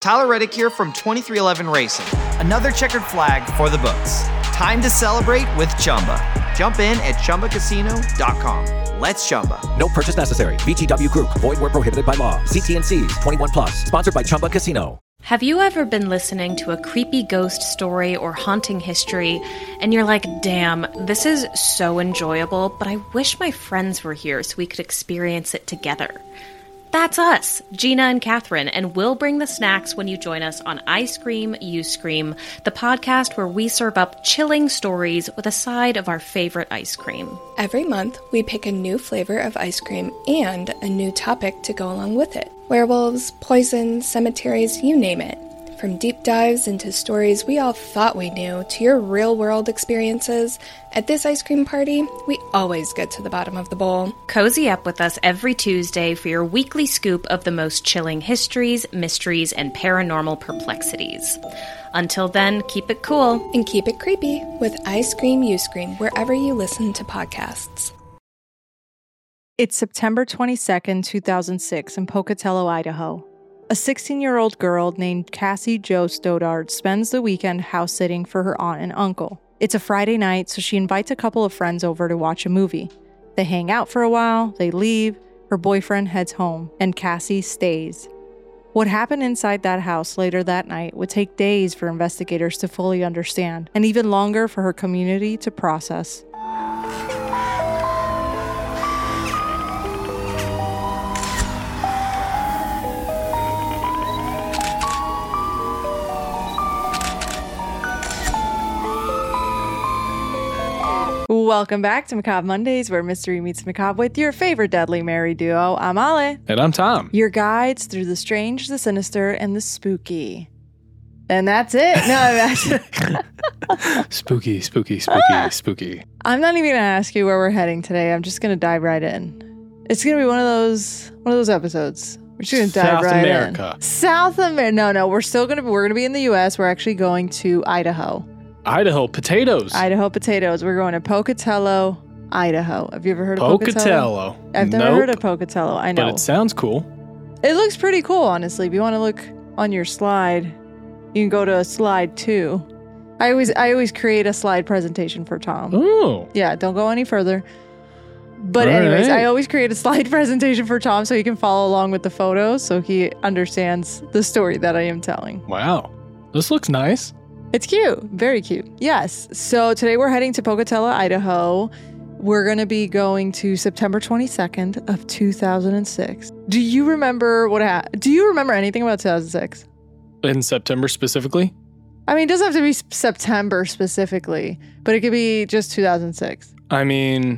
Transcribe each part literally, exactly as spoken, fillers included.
Tyler Reddick here from twenty-three eleven Racing. Another checkered flag for the books. Time to celebrate with Chumba. Jump in at Chumba Casino dot com. Let's Chumba. No purchase necessary. V G W Group. Void where prohibited by law. See T N Cs. twenty-one plus. Sponsored by Chumba Casino. Have you ever been listening to a creepy ghost story or haunting history, and you're like, damn, this is so enjoyable, but I wish my friends were here so we could experience it together? That's us, Gina and Catherine, and we'll bring the snacks when you join us on I Scream, You Scream, the podcast where we serve up chilling stories with a side of our favorite ice cream. Every month, we pick a new flavor of ice cream and a new topic to go along with it. Werewolves, poison, cemeteries, you name it. From deep dives into stories we all thought we knew to your real-world experiences, at this ice cream party, we always get to the bottom of the bowl. Cozy up with us every Tuesday for your weekly scoop of the most chilling histories, mysteries, and paranormal perplexities. Until then, keep it cool. And keep it creepy with I Scream, You Scream wherever you listen to podcasts. It's September twenty-second, two thousand six in Pocatello, Idaho. A sixteen-year-old girl named Cassie Jo Stoddard spends the weekend house-sitting for her aunt and uncle. It's a Friday night, so she invites a couple of friends over to watch a movie. They hang out for a while, they leave, her boyfriend heads home, and Cassie stays. What happened inside that house later that night would take days for investigators to fully understand, and even longer for her community to process. Welcome back to Macabre Mondays, where mystery meets macabre with your favorite Deadly Mary duo. I'm Ale. And I'm Tom. Your guides through the strange, the sinister, and the spooky. And that's it. No, that's Spooky, spooky, spooky, spooky. I'm not even going to ask you where we're heading today. I'm just going to dive right in. It's going to be one of those one of those episodes. We're just going to dive South right America. in. South America. No, no, we're still going to be, we're going to be in the U S. We're actually going to Idaho. Idaho potatoes. Idaho potatoes. We're going to Pocatello, Idaho. Have you ever heard of Pocatello? Pocatello. I've never Nope. heard of Pocatello. I know. But it sounds cool. It looks pretty cool, honestly. If you want to look on your slide, you can go to slide two. I always I always create a slide presentation for Tom. Oh. Yeah, don't go any further. But All anyways, right. I always create a slide presentation for Tom so he can follow along with the photos so he understands the story that I am telling. Wow. This looks nice. It's cute. Very cute. Yes. So today we're heading to Pocatello, Idaho. We're going to be going to September twenty-second of two thousand six. Do you remember what happened? Do you remember anything about two thousand six? In September specifically? I mean, it doesn't have to be September specifically, but it could be just two thousand six. I mean,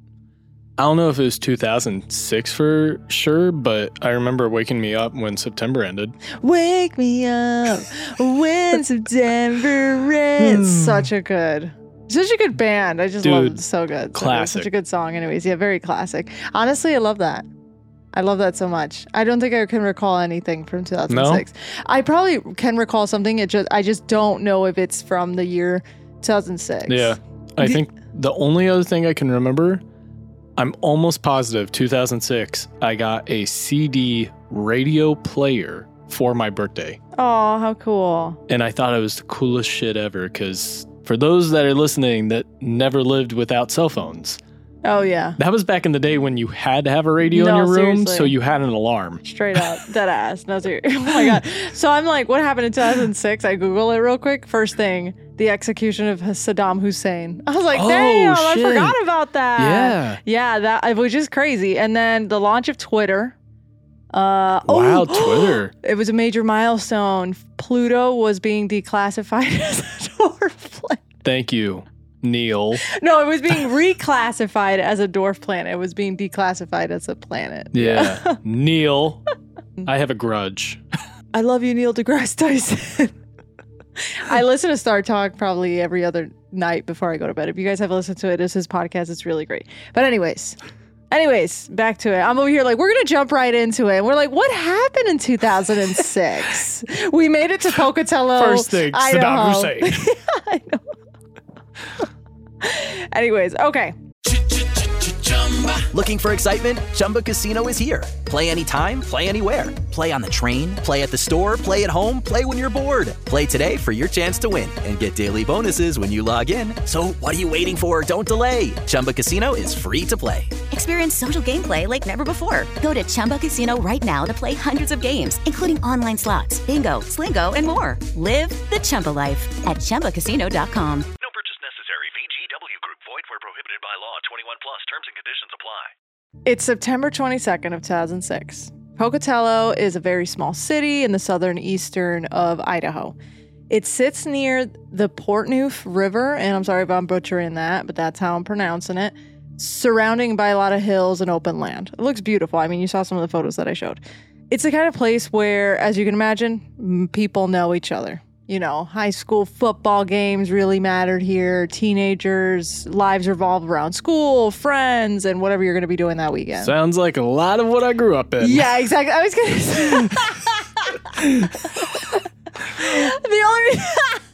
I don't know if it was two thousand six for sure, but I remember waking me up when September ended. Wake me up when September ends. Such a good, such a good band. I just Dude, love it. So good. So good. classic. Such a good song. Anyways, yeah, very classic. Honestly, I love that. I love that so much. I don't think I can recall anything from two thousand six. No? I probably can recall something. It just I just don't know if it's from the year two thousand six. Yeah. I The- think the only other thing I can remember, I'm almost positive two thousand six, I got a C D radio player for my birthday. Oh, how cool. And I thought it was the coolest shit ever because for those that are listening that never lived without cell phones, Oh, yeah. that was back in the day when you had to have a radio No, in your room, seriously. so you had an alarm. Straight up. Dead ass. No, seriously. Oh, my God. So I'm like, what happened in two thousand six? I Google it real quick. First thing, the execution of Saddam Hussein. I was like, Oh, damn, I shit. forgot about that. Yeah. Yeah, that which is crazy. And then the launch of Twitter. Uh, Wow, oh, Twitter. It was a major milestone. Pluto was being declassified as a dwarf planet. Thank you, Neil. No, it was being reclassified as a dwarf planet. It was being declassified as a planet. Yeah. Neil, I have a grudge. I love you, Neil deGrasse Tyson. I listen to Star Talk probably every other night before I go to bed. If you guys have listened to it, it's his podcast. It's really great. But anyways, anyways, back to it. I'm over here like, we're going to jump right into it. And we're like, what happened in two thousand six? We made it to Pocatello, First thing, Idaho. Saddam Hussein. I know. Anyways, okay. Looking for excitement? Chumba Casino is here. Play anytime, play anywhere. Play on the train, play at the store, play at home, play when you're bored. Play today for your chance to win and get daily bonuses when you log in. So what are you waiting for? Don't delay. Chumba Casino is free to play. Experience social gameplay like never before. Go to Chumba Casino right now to play hundreds of games, including online slots, bingo, Slingo, and more. Live the Chumba life at Chumba Casino dot com. No purchase necessary. V G W Group. Void where prohibited by law. twenty-one plus. Terms and conditions apply. It's September twenty-second of two thousand six. Pocatello is a very small city in the southern eastern of Idaho. It sits near the Portneuf River, and I'm sorry if I'm butchering that, but that's how I'm pronouncing it, surrounding by a lot of hills and open land. It looks beautiful. I mean, you saw some of the photos that I showed. It's the kind of place where, as you can imagine, people know each other. You know, high school football games really mattered here. Teenagers' lives revolve around school, friends, and whatever you're going to be doing that weekend. Sounds like a lot of what I grew up in. Yeah, exactly. I was going to say. The only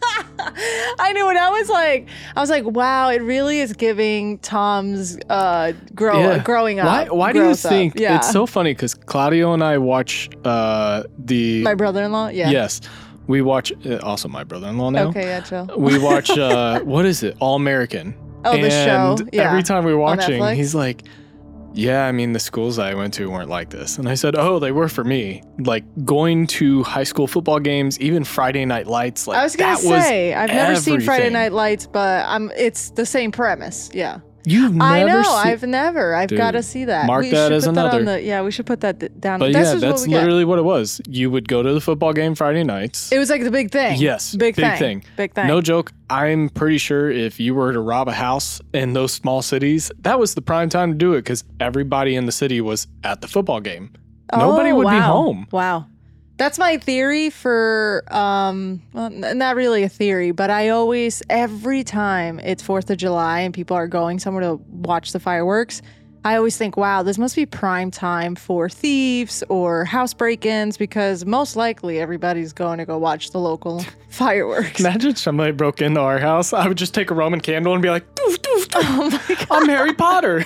I knew when I was like, I was like, wow, it really is giving Tom's uh, grow Yeah. growing up. Why, why do you growth up. think Yeah. it's so funny? Because Claudio and I watch uh, the. My brother-in-law? Yeah. Yes. We watch, uh, also my brother-in-law now. Okay, yeah, chill. We watch, uh, what is it? All American. Oh, the show? And Yeah. every time we were On watching, Netflix? he's like, yeah, I mean, the schools I went to weren't like this. And I said, oh, they were for me. Like going to high school football games, even Friday Night Lights. Like I was going to that say, I've never seen Friday everything. Night Lights, but I'm, it's the same premise. Yeah. You've never I know. seen- I've never. I've Dude, got to see that. mark we that should as put that another. on the, yeah, we should put that d- down. But this yeah, is that's what we get. literally what it was. You would go to the football game Friday nights. It was like the big thing. Yes, Big, big thing. thing. Big thing. No joke. I'm pretty sure if you were to rob a house in those small cities, that was the prime time to do it because everybody in the city was at the football game. Nobody Oh, would be wow. home. Wow. That's my theory for, um, well, n- not really a theory, but I always, every time it's fourth of July and people are going somewhere to watch the fireworks, I always think, wow, this must be prime time for thieves or house break-ins because most likely everybody's going to go watch the local fireworks. Imagine somebody broke into our house. I would just take a Roman candle and be like, doof, doof, doof. Oh my God. I'm Harry Potter.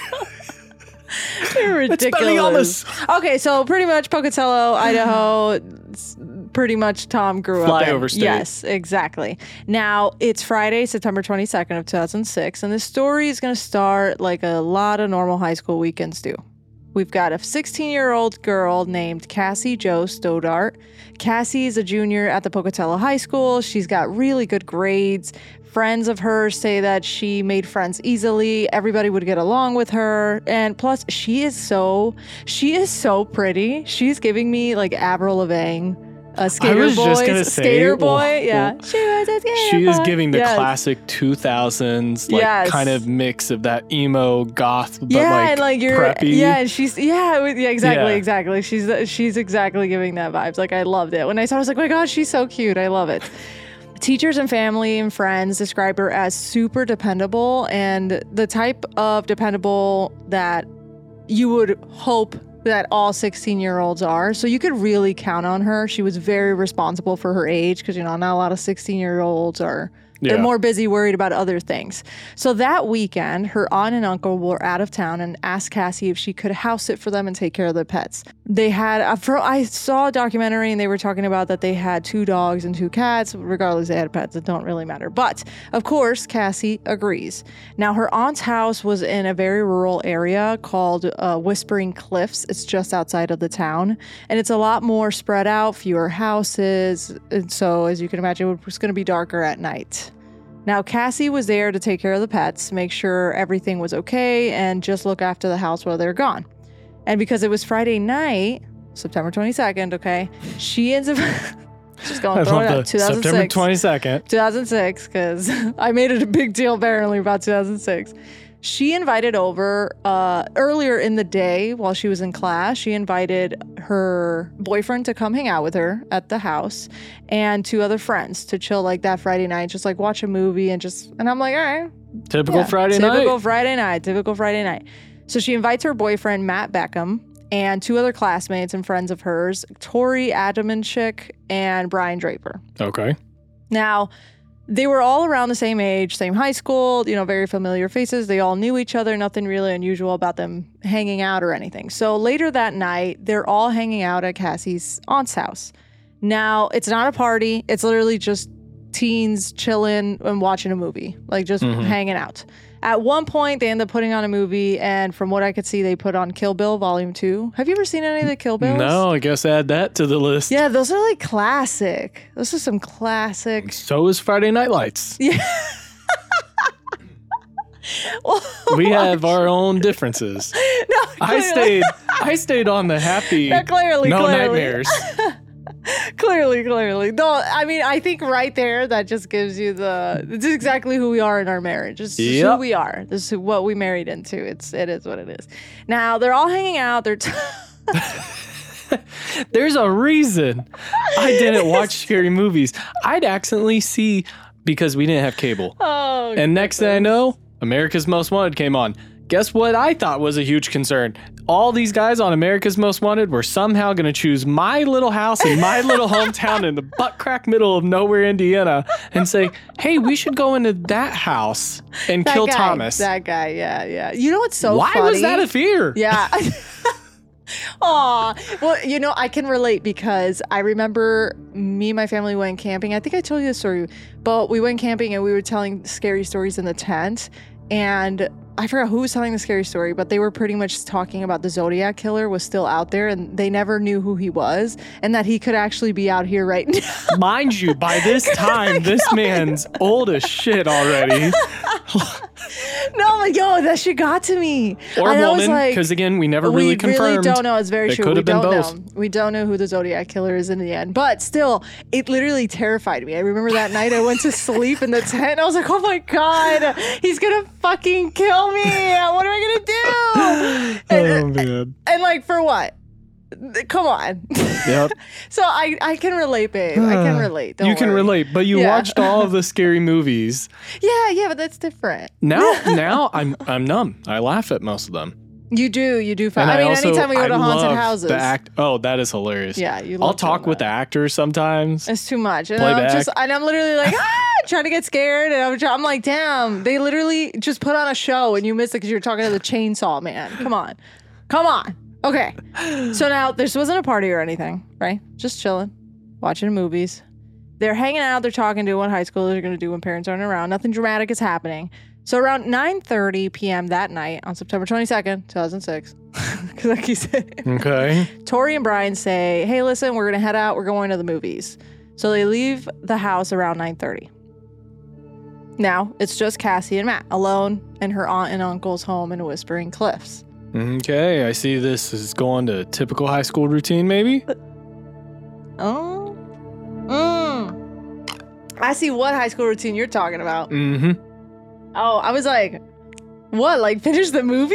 You're It's ridiculous. Expelliarmus. Okay, so pretty much Pocatello, Idaho, s- pretty much Tom grew up in. Flyover state. Yes, exactly. Now, it's Friday, September twenty-second of two thousand six, and this story is going to start like a lot of normal high school weekends do. We've got a sixteen-year-old girl named Cassie Jo Stoddart. Cassie is a junior at the Pocatello High School. She's got really good grades. Friends of hers say that she made friends easily. Everybody would get along with her. And plus, she is so, she is so pretty. She's giving me like Avril Lavigne, a skater was boy, just gonna say, skater boy. well, yeah. well, she was a skater She is boy. giving the Yes. classic two thousands, like Yes. kind of mix of that emo goth, but yeah, like, and like you're, preppy. yeah, and she's, yeah, it was- yeah, exactly, Yeah. exactly. She's, she's exactly giving that vibes. Like I loved it when I saw. her, I was like, oh my gosh, she's so cute. I love it. Teachers and family and friends describe her as super dependable and the type of dependable that you would hope that all sixteen-year-olds are. So you could really count on her. She was very responsible for her age because, you know, not a lot of sixteen-year-olds are... They're Yeah. more busy worried about other things. So that weekend, her aunt and uncle were out of town and asked Cassie if she could house sit for them and take care of the pets. They had, a, for, I saw a documentary and they were talking about that they had two dogs and two cats. Regardless, they had pets. It don't really matter. But of course, Cassie agrees. Now, her aunt's house was in a very rural area called uh, Whispering Cliffs. It's just outside of the town. And it's a lot more spread out, fewer houses. And so, as you can imagine, it was going to be darker at night. Now, Cassie was there to take care of the pets, make sure everything was okay, and just look after the house while they're gone. And because it was Friday night, September twenty-second, okay, she ends up just going I throw it love out. the two thousand six. September twenty-second. two thousand six, because I made it a big deal apparently about two thousand six. She invited over uh, earlier in the day while she was in class. She invited her boyfriend to come hang out with her at the house and two other friends to chill like that Friday night, just like watch a movie and just, and I'm like, all right. Typical Yeah, Friday Typical night. Friday night. Typical Friday night. So she invites her boyfriend, Matt Beckham, and two other classmates and friends of hers, Tori Adamanchik and Brian Draper. Okay. Now, they were all around the same age, same high school, you know, very familiar faces. They all knew each other, nothing really unusual about them hanging out or anything. So later that night, they're all hanging out at Cassie's aunt's house. Now, it's not a party. It's literally just teens chilling and watching a movie, like just mm-hmm. hanging out. At one point, they end up putting on a movie, and from what I could see, they put on Kill Bill Volume two. Have you ever seen any of the Kill Bills? No, I guess add that to the list. Yeah, those are like classic. Those are some classic. So is Friday Night Lights. Yeah. well, we have our own differences. No, I stayed I stayed on the happy, no, clearly, no clearly. nightmares. Clearly, clearly. No, I mean, I think right there, that just gives you the, this is exactly who we are in our marriage. This is yep. who we are. This is what we married into. It's, it is what it is. Now, they're all hanging out. They're t- There's a reason I didn't watch scary movies. I'd accidentally see, because we didn't have cable. Oh, and goodness. Next thing I know, America's Most Wanted came on. Guess what I thought was a huge concern? All these guys on America's Most Wanted were somehow going to choose my little house in my little hometown in the butt crack middle of nowhere, Indiana, and say, hey, we should go into that house and that kill guy, Thomas. That guy, yeah, yeah. You know what's so Why funny? Why was that a fear? Yeah. Aw. Well, you know, I can relate because I remember me and my family went camping. I think I told you the story, but we went camping and we were telling scary stories in the tent. And I forgot who was telling the scary story, but they were pretty much talking about the Zodiac Killer was still out there and they never knew who he was and that he could actually be out here right now. Mind you, by this time, this man's old as shit already. No, I'm like, yo, that shit got to me. Or and woman, because like, again, we never really we confirmed. We really don't know. It's very it true. Could we have been don't both. know. We don't know who the Zodiac Killer is in the end. But still, it literally terrified me. I remember that night I went to sleep in the tent and I was like, oh my God, he's going to fucking kill me. What am I going to do? And, oh, man. And like, for what? Come on. Yep. So I, I can relate, babe. I can relate. Don't you can worry. relate, but you yeah. watched all of the scary movies. Yeah, yeah, but that's different. Now, now I'm I'm numb. I laugh at most of them. You do, you do. Find, I, I mean, also, anytime we go to I haunted love houses. The act. Oh, that is hilarious. Yeah, you. I'll talk with the actors sometimes. It's too much. And Play I'm back. just, and I'm literally like, ah, trying to get scared, and I'm, try- I'm like, damn, they literally just put on a show, and you missed it because you're talking to the chainsaw man. Come on, come on. Okay, so now this wasn't a party or anything, right? Just chilling, watching movies. They're hanging out. They're talking, doing what high schoolers are going to do when parents aren't around. Nothing dramatic is happening. So around nine thirty p.m. that night on September twenty-second, two thousand six, because like you said, okay, Tori and Brian say, hey, listen, we're going to head out. We're going to the movies. So they leave the house around nine thirty. Now, it's just Cassie and Matt alone in her aunt and uncle's home in Whispering Cliffs. Okay, I see this is going to typical high school routine, maybe? Oh. Mm. I see what high school routine you're talking about. Mm-hmm. Oh, I was like, what, like finish the movie?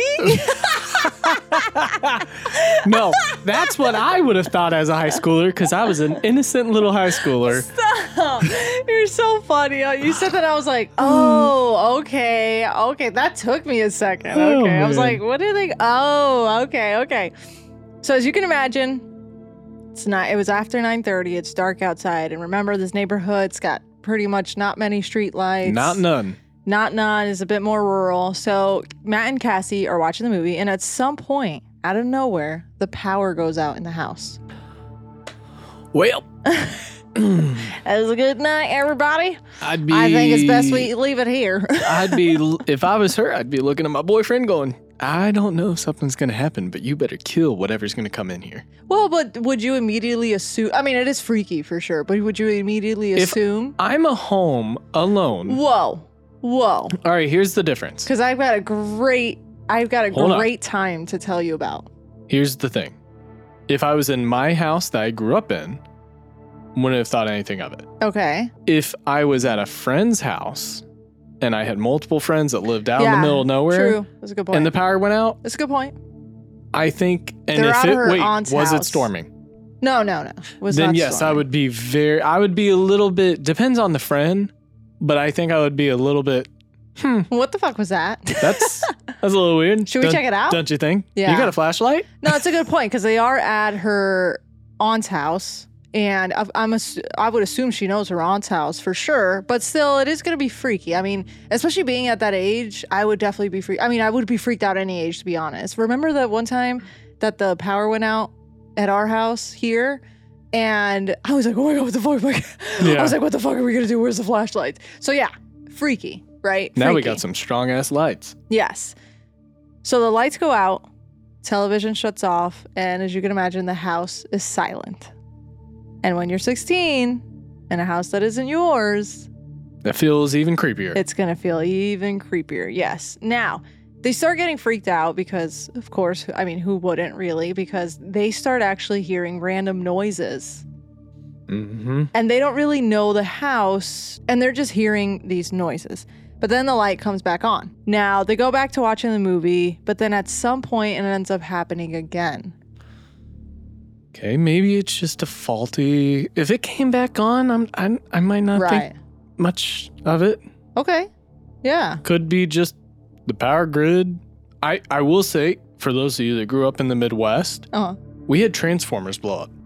No, that's what I would have thought as a high schooler because I was an innocent little high schooler. Stop. You're so funny. You said that, I was like, oh, okay. Okay, that took me a second. Okay. Oh, I was man. like, what are they? Oh, okay, okay. So as you can imagine, it's not, it was after nine thirty. It's dark outside. And remember, this neighborhood's got pretty much not many street lights. Not none. Not none. Is a bit more rural. So Matt and Cassie are watching the movie. And at some point, out of nowhere, the power goes out in the house. Well, That was a good night, everybody. I'd be. I think it's best we leave it here. I'd be, if I was her, I'd be looking at my boyfriend going, I don't know if something's going to happen, but you better kill whatever's going to come in here. Well, but would you immediately assume? I mean, it is freaky for sure, but would you immediately assume? If I'm a home alone. Whoa. Whoa. All right, here's the difference. Because I've got a great, I've got a Hold on. great time to tell you about. Here's the thing. If I was in my house that I grew up in, wouldn't have thought anything of it. Okay. If I was at a friend's house and I had multiple friends that lived out yeah, in the middle of nowhere, true. That's a good point. and the power went out, That's a good point. I think, and They're if out it, of her wait, aunt's was house. it storming? No, no, no. It was Then not yes, storming. I would be very, I would be a little bit, depends on the friend, but I think I would be a little bit, hmm, What the fuck was that? that's, that's a little weird. Should we Don't- check it out? Don't you think? Yeah. You got a flashlight? No, it's a good point because they are at her aunt's house And I- I'm ass- I would assume she knows her aunt's house for sure, but still, it is going to be freaky. I mean, especially being at that age, I would definitely be freaked. I mean, I would be freaked out any age, to be honest. Remember that one time that the power went out at our house here? And I was like, oh my God, what the fuck? Like, Yeah. I was like, what the fuck are we going to do? Where's the flashlights? So yeah, freaky, right? Now we Freaky. got some strong ass lights. Yes. So the lights go out, television shuts off, and as you can imagine, the house is silent. And when you're sixteen in a house that isn't yours, That feels even creepier. it's going to feel even creepier. Yes. Now, they start getting freaked out because, of course, I mean, who wouldn't really? Because they start actually hearing random noises. mm-hmm. And they don't really know the house, and they're just hearing these noises. But then the light comes back on. Now, they go back to watching the movie, but then at some point it ends up happening again. Okay, maybe it's just a faulty. If it came back on, I'm, I'm I might not Right. think much of it. Okay. Yeah. Could be just the power grid. I I will say, for those of you that grew up in the Midwest, Uh-huh. we had transformers blow up.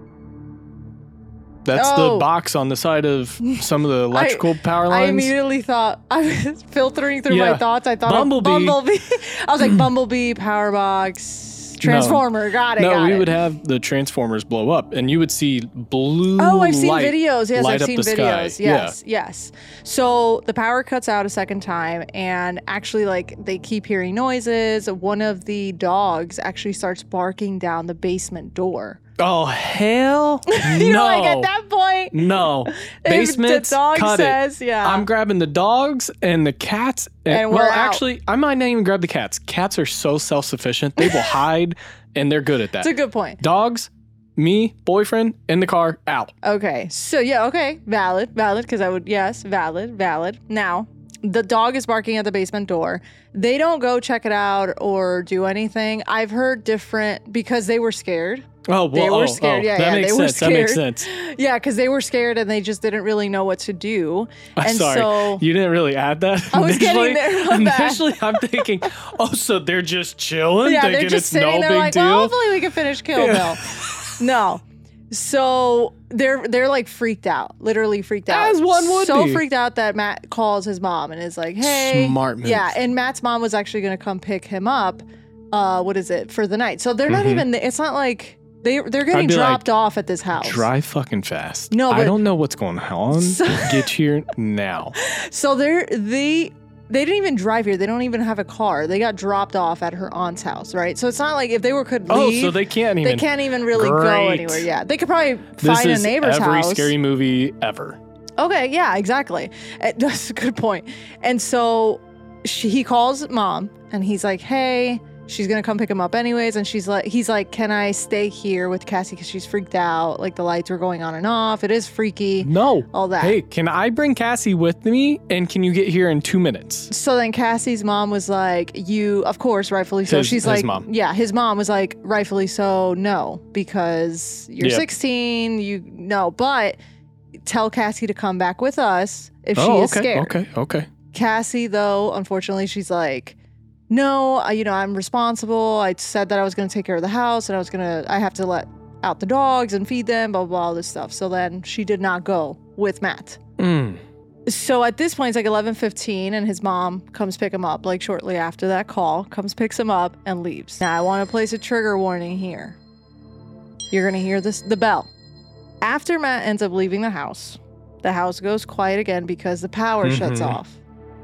That's Oh. the box on the side of some of the electrical power lines. I immediately thought, I was filtering through Yeah. my thoughts. I thought Bumblebee. of Bumblebee. I was like, Bumblebee, Power Box, Transformer. Got it. no, got we it. would have the transformers blow up, and you would see blue. Oh, I've seen light videos. Yes, light I've up seen the videos. sky. Yes, yes. So the power cuts out a second time, and actually, like, they keep hearing noises. One of the dogs actually starts barking down the basement door. Oh hell you no! know, like at that point, no if basement. the dog cut says, it. yeah. I'm grabbing the dogs and the cats. And, And we're well, out. actually, I might not even grab the cats. Cats are so self-sufficient; they will hide, and they're good at that. It's a good point. Dogs, me, boyfriend, in the car, out. Okay. So, yeah, okay. Valid, valid, because I would, yes, valid, valid. Now, the dog is barking at the basement door. They don't go check it out or do anything. I've heard different, because they were scared. Oh, well, They were oh, scared. oh, Yeah, that yeah, makes they were sense. That makes scared. sense. Yeah, because they were scared and they just didn't really know what to do. I'm and sorry, so you didn't really add that. I was getting initially. there, my bad. Initially, I'm thinking, oh, so they're just chilling, yeah, thinking they're just it's sitting no there big like, deal. well, hopefully we can finish Kill Yeah. Bill. No. So they're they're like freaked out, literally freaked out. As one would so be. freaked out that Matt calls his mom and is like, "Hey, Smart move. yeah." And Matt's mom was actually going to come pick him up. Uh, what is it for the night? So they're not Mhm. even. It's not like they they're getting be like, dropped off at this house. Drive fucking fast. No, I but- don't know what's going on. So- Get here now. So they're they they didn't even drive here. They don't even have a car. They got dropped off at her aunt's house, right? So it's not like if they were could Oh, leave. so they can't even. They can't even really go Great. anywhere. Yeah, they could probably This find a is neighbor's every house. scary movie ever. Okay, yeah, exactly. Uh, That's a good point. And so she, he calls mom, and he's like, "Hey, she's gonna come pick him up anyways." And she's like, "He's like, can I stay here with Cassie because she's freaked out? Like the lights were going on and off. It is freaky. No. All that." Hey, can I bring Cassie with me? And can you get here in two minutes? So then Cassie's mom was like, "You, of course, rightfully so." His- She's his like, mom. "Yeah." His mom was like, "Rightfully so, no, because you're Yep. sixteen. You no, but tell Cassie to come back with us if she oh, is okay. scared." Okay. Okay. Cassie, though, unfortunately, she's like, "No, I, you know, I'm responsible. I said that I was going to take care of the house and I was going to, I have to let out the dogs and feed them, blah, blah, blah, all this stuff." So then she did not go with Matt. Mm. So at this point, it's like eleven fifteen, and his mom comes pick him up, like shortly after that call, comes, picks him up, and leaves. Now, I want to place a trigger warning here. You're going to hear this, the bell. After Matt ends up leaving the house, the house goes quiet again because the power shuts Mhm. off.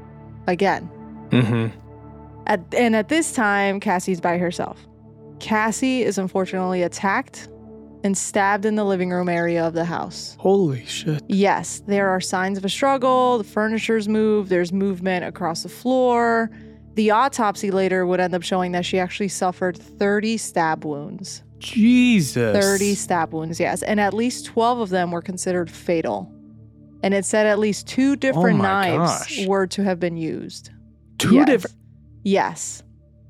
Again. Mm-hmm. At, and at this time, Cassie's by herself. Cassie is unfortunately attacked and stabbed in the living room area of the house. Holy shit. Yes, there are signs of a struggle. The furniture's moved. There's movement across the floor. The autopsy later would end up showing that she actually suffered thirty stab wounds. Jesus. thirty stab wounds, yes. And at least twelve of them were considered fatal. And it said at least two different Oh my knives gosh. were to have been used. Two Yes. different. Yes.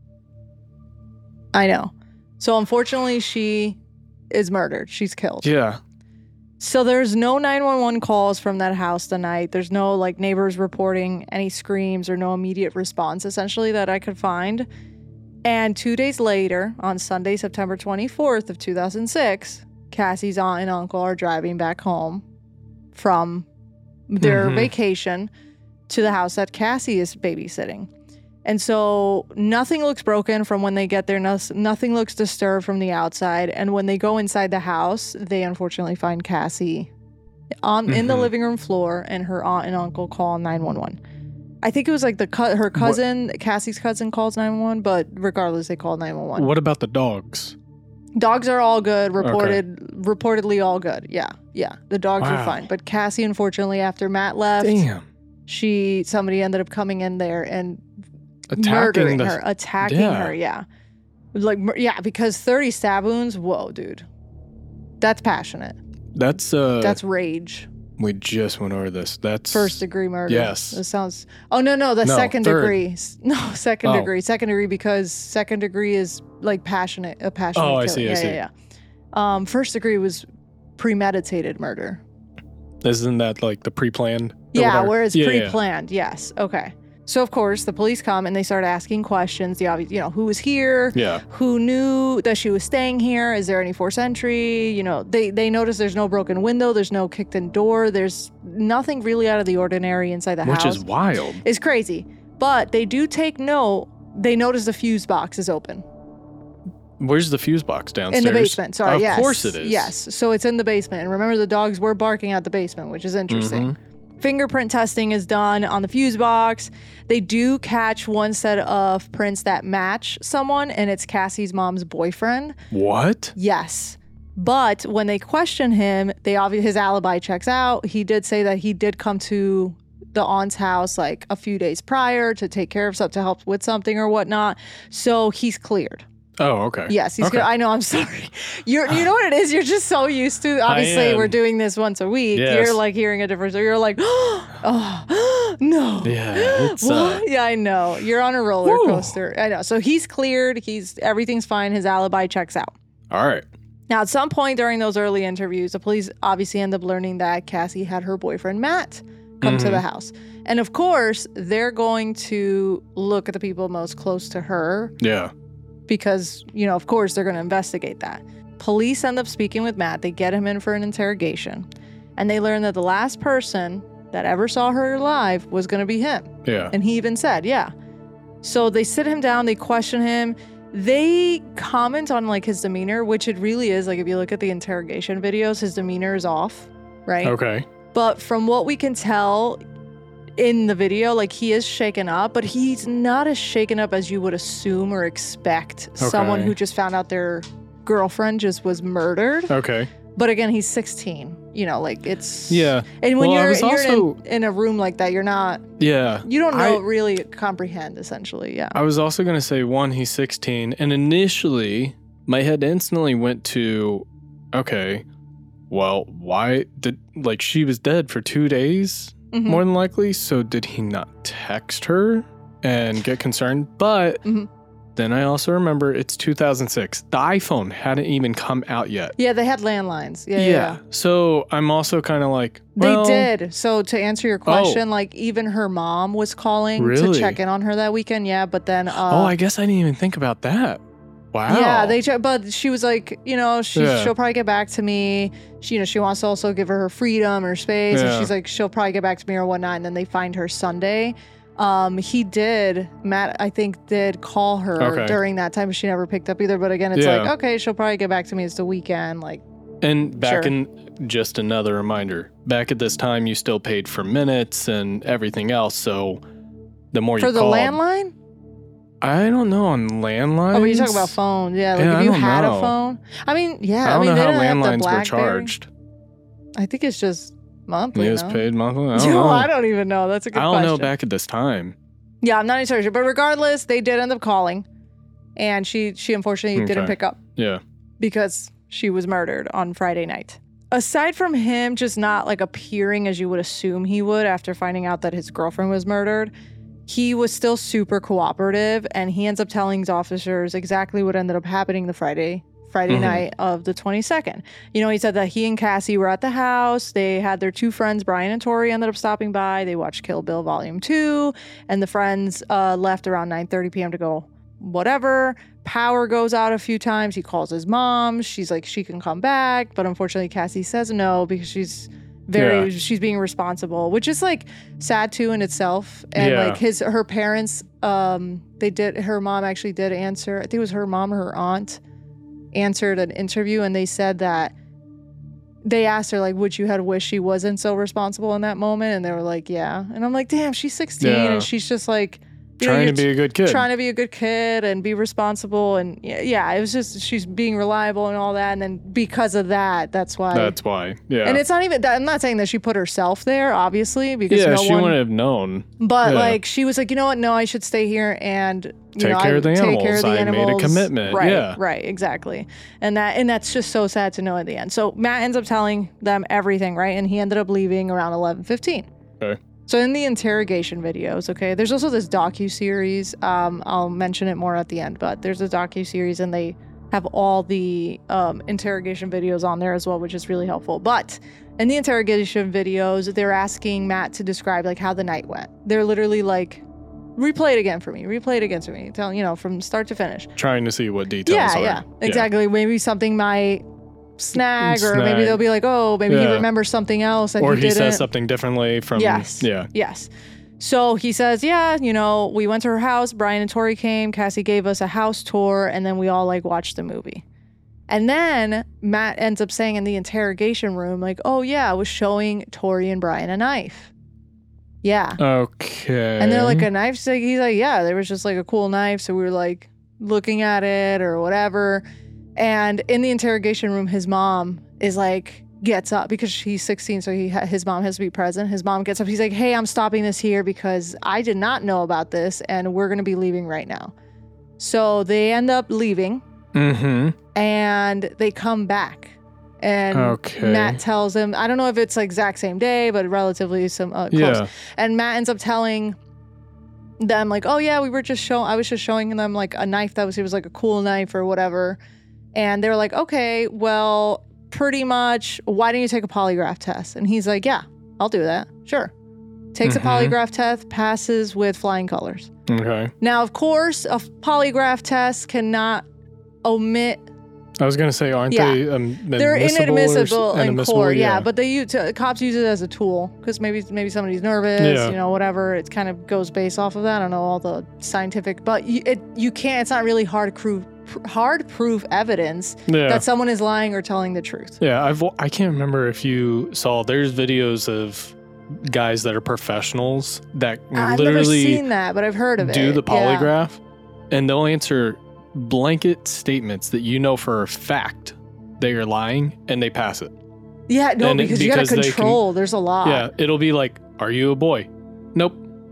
I know. So unfortunately, she is murdered. She's killed. Yeah. So there's no nine one one calls from that house the night. There's no like neighbors reporting any screams or no immediate response essentially that I could find. And two days later, on Sunday, September twenty-fourth of two thousand six, Cassie's aunt and uncle are driving back home from their Mhm. vacation to the house that Cassie is babysitting. And so nothing looks broken from when they get there. No, nothing looks disturbed from the outside. And when they go inside the house, they unfortunately find Cassie on in the Mhm. living room floor, and her aunt and uncle call nine one one. I think it was like the co- her cousin, Cassie's cousin, calls nine one one, but regardless, they called nine one one. What about the dogs? Dogs are all good. Reported, reportedly all good. Yeah, yeah. The dogs Wow. are fine. But Cassie, unfortunately, after Matt left, Damn. she somebody ended up coming in there and Attacking murdering the- her, attacking Yeah. her. Yeah, like mur- yeah, because thirty stab wounds. Whoa, dude, that's passionate. That's uh. That's rage. We just went over this. That's First degree murder. Yes. That sounds. Oh no, no, the No, second third. degree. No, second Oh. degree. Second degree because second degree is like passionate. A passionate. Oh, I killing. see, I yeah, see. Yeah, yeah. Um, first degree was premeditated murder. Isn't that like the pre-planned? or Yeah, whatever? where it's Yeah, yeah. pre-planned. Yes. Okay. So of course the police come and they start asking questions. The obvious, you know, who was here? Yeah. Who knew that she was staying here? Is there any forced entry? You know, they they notice there's no broken window, there's no kicked in door, there's nothing really out of the ordinary inside the Which house. is wild. It's crazy. But they do take note. They notice the fuse box is open Where's the fuse box downstairs? in the basement. Sorry, Of yes. course it is. Yes. So it's in the basement. And remember, the dogs were barking at the basement, which is interesting. Mm-hmm. Fingerprint testing is done on the fuse box. They do catch one set of prints that match someone, and it's Cassie's mom's boyfriend. What? Yes. But when they question him, they obviously his alibi checks out. He did say that he did come to the aunt's house like a few days prior to take care of something, to help with something or whatnot. So he's cleared. Oh, okay. Yes, he's okay. good. I know. I'm sorry. You're, you know what it is? You're just so used to. Obviously, am. we're doing this once a week. Yes. You're like hearing a difference. You're like, oh, no. Yeah, it's, uh, What? Yeah, I know. You're on a roller Whew. coaster. I know. So he's cleared. He's everything's fine. His alibi checks out. All right. Now, at some point during those early interviews, the police obviously end up learning that Cassie had her boyfriend Matt come Mm-hmm. to the house, and of course, they're going to look at the people most close to her. Yeah. Because, you know, of course, they're going to investigate that. Police end up speaking with Matt. They get him in for an interrogation. And they learn that the last person that ever saw her alive was going to be him. Yeah. And he even said, yeah. So they sit him down. They question him. They comment on, like, his demeanor, which it really is. Like, if you look at the interrogation videos, his demeanor is off, right? Okay. But from what we can tell in the video, like, he is shaken up, but he's not as shaken up as you would assume or expect someone Okay. who just found out their girlfriend just was murdered. Okay. But again, he's sixteen. You know, like, it's... Yeah. And when Well, I you're, was you're also- in, in a room like that, you're not... Yeah. You don't know, I- really comprehend, essentially, yeah. I was also going to say, one, he's sixteen. And initially, my head instantly went to, okay, well, why did, like, she was dead for two days, Mhm. more than likely. So did he not text her and get concerned? But Mhm. then I also remember it's two thousand six. The iPhone hadn't even come out yet. Yeah, they had landlines. Yeah, yeah, yeah. So I'm also kind of like, They well, did. So to answer your question, like, even her mom was calling to Really? check in on her that weekend. Yeah, but then... Uh, Oh, I guess I didn't even think about that. Wow. Yeah, they check, but she was like, you know, she Yeah. she'll probably get back to me. She, you know, she wants to also give her her freedom and her space, and Yeah. she's like, she'll probably get back to me or whatnot. And then they find her Sunday. Um, he did, Matt, I think, did call her Okay. during that time, but she never picked up either. But again, it's Yeah. like, okay, she'll probably get back to me. It's the weekend, like, And back Sure. in, just another reminder, back at this time, you still paid for minutes and everything else. So the more for you the called, landline. I don't know on landlines. Oh, but you talk about phones, yeah. Like Yeah, if I you don't had know. a phone, I mean, yeah. I don't mean, know they how didn't have the landlines were BlackBerry. charged. I think it's just monthly. You just no? paid monthly. I don't Yo, know. I don't even know. That's a good I don't question. know back at this time. Yeah, I'm not entirely sure. But regardless, they did end up calling. And she she unfortunately didn't Okay. pick up Yeah. because she was murdered on Friday night. Aside from him just not like appearing as you would assume he would after finding out that his girlfriend was murdered, he was still super cooperative, and he ends up telling his officers exactly what ended up happening the Friday Friday Mhm. night of the twenty-second. You know, he said that he and Cassie were at the house. They had their two friends, Brian and Tori, ended up stopping by. They watched Kill Bill Volume two, and the friends uh, left around nine thirty p.m. to go whatever. Power goes out a few times. He calls his mom. She's like, she can come back. But unfortunately, Cassie says no because she's very, yeah. she's being responsible, which is like sad too in itself. And yeah. like his, her parents, um, they did, her mom actually did answer. I think it was her mom or her aunt answered an interview, and they said that they asked her, like, would you have wished she wasn't so responsible in that moment? And they were like, yeah. And I'm like, damn, she's sixteen yeah. and she's just like, trying know, to be a good kid. Trying to be a good kid and be responsible. And yeah, yeah, it was just, she's being reliable and all that. And then because of that, that's why. That's why, yeah. And it's not even, I'm not saying that she put herself there, obviously, because yeah, no she one, wouldn't have known. But yeah. like, she was like, you know what? No, I should stay here and you take know, care I of the take animals. Care of the I animals. made a commitment. Right, yeah. right, exactly. And that, and that's just so sad to know at the end. So Matt ends up telling them everything, right? And he ended up leaving around eleven fifteen. Okay. So in the interrogation videos, okay, there's also this docuseries. Um, I'll mention it more at the end, but there's a docuseries and they have all the um, interrogation videos on there as well, which is really helpful. But in the interrogation videos, they're asking Matt to describe like how the night went. They're literally like, replay it again for me, replay it again for me, tell, you know, from start to finish. Trying to see what details yeah, are. Yeah, exactly. Yeah. Maybe something might snag, or snag. maybe they'll be like, oh, maybe yeah. he remembers something else that or he, he didn't. says something differently from yes yeah yes so he says, yeah, you know, we went to her house, Brian and Tori came, Cassie gave us a house tour, and then we all like watched the movie. And then Matt ends up saying in the interrogation room, like, oh yeah, I was showing Tori and Brian a knife. Yeah. Okay. And they're like, a knife? So he's like, yeah, there was just like a cool knife, so we were like looking at it or whatever. And in the interrogation room, his mom is like, gets up because he's sixteen, so he ha- his mom has to be present. His mom gets up. He's like, hey, I'm stopping this here because I did not know about this, and we're going to be leaving right now. So they end up leaving, mm-hmm. and they come back. And okay. Matt tells him, I don't know if it's like exact same day, but relatively some uh, close. Yeah. And Matt ends up telling them like, oh yeah, we were just showing, I was just showing them like a knife that was, it was like a cool knife or whatever. And they were like, okay, well, pretty much, why don't you take a polygraph test? And he's like, yeah, I'll do that. Sure. Takes mm-hmm. a polygraph test, passes with flying colors. Okay. Now, of course, a polygraph test cannot omit. I was going to say, aren't yeah. they um, They're inadmissible in inadmissible, court, yeah. yeah. But they use, uh, cops use it as a tool because maybe maybe somebody's nervous, yeah. you know, whatever. It kind of goes based off of that. I don't know all the scientific, but you, it you can't. It's not really hard proof hard proof evidence yeah. that someone is lying or telling the truth. Yeah, I've I can't remember if you saw. There's videos of guys that are professionals that I've literally never seen that, but I've heard of it. Do the polygraph, yeah. and they'll answer blanket statements that you know for a fact they are lying, and they pass it. Yeah, no, and because, it, you got to control. Can, There's a lot. Yeah, it'll be like, "Are you a boy?" Nope.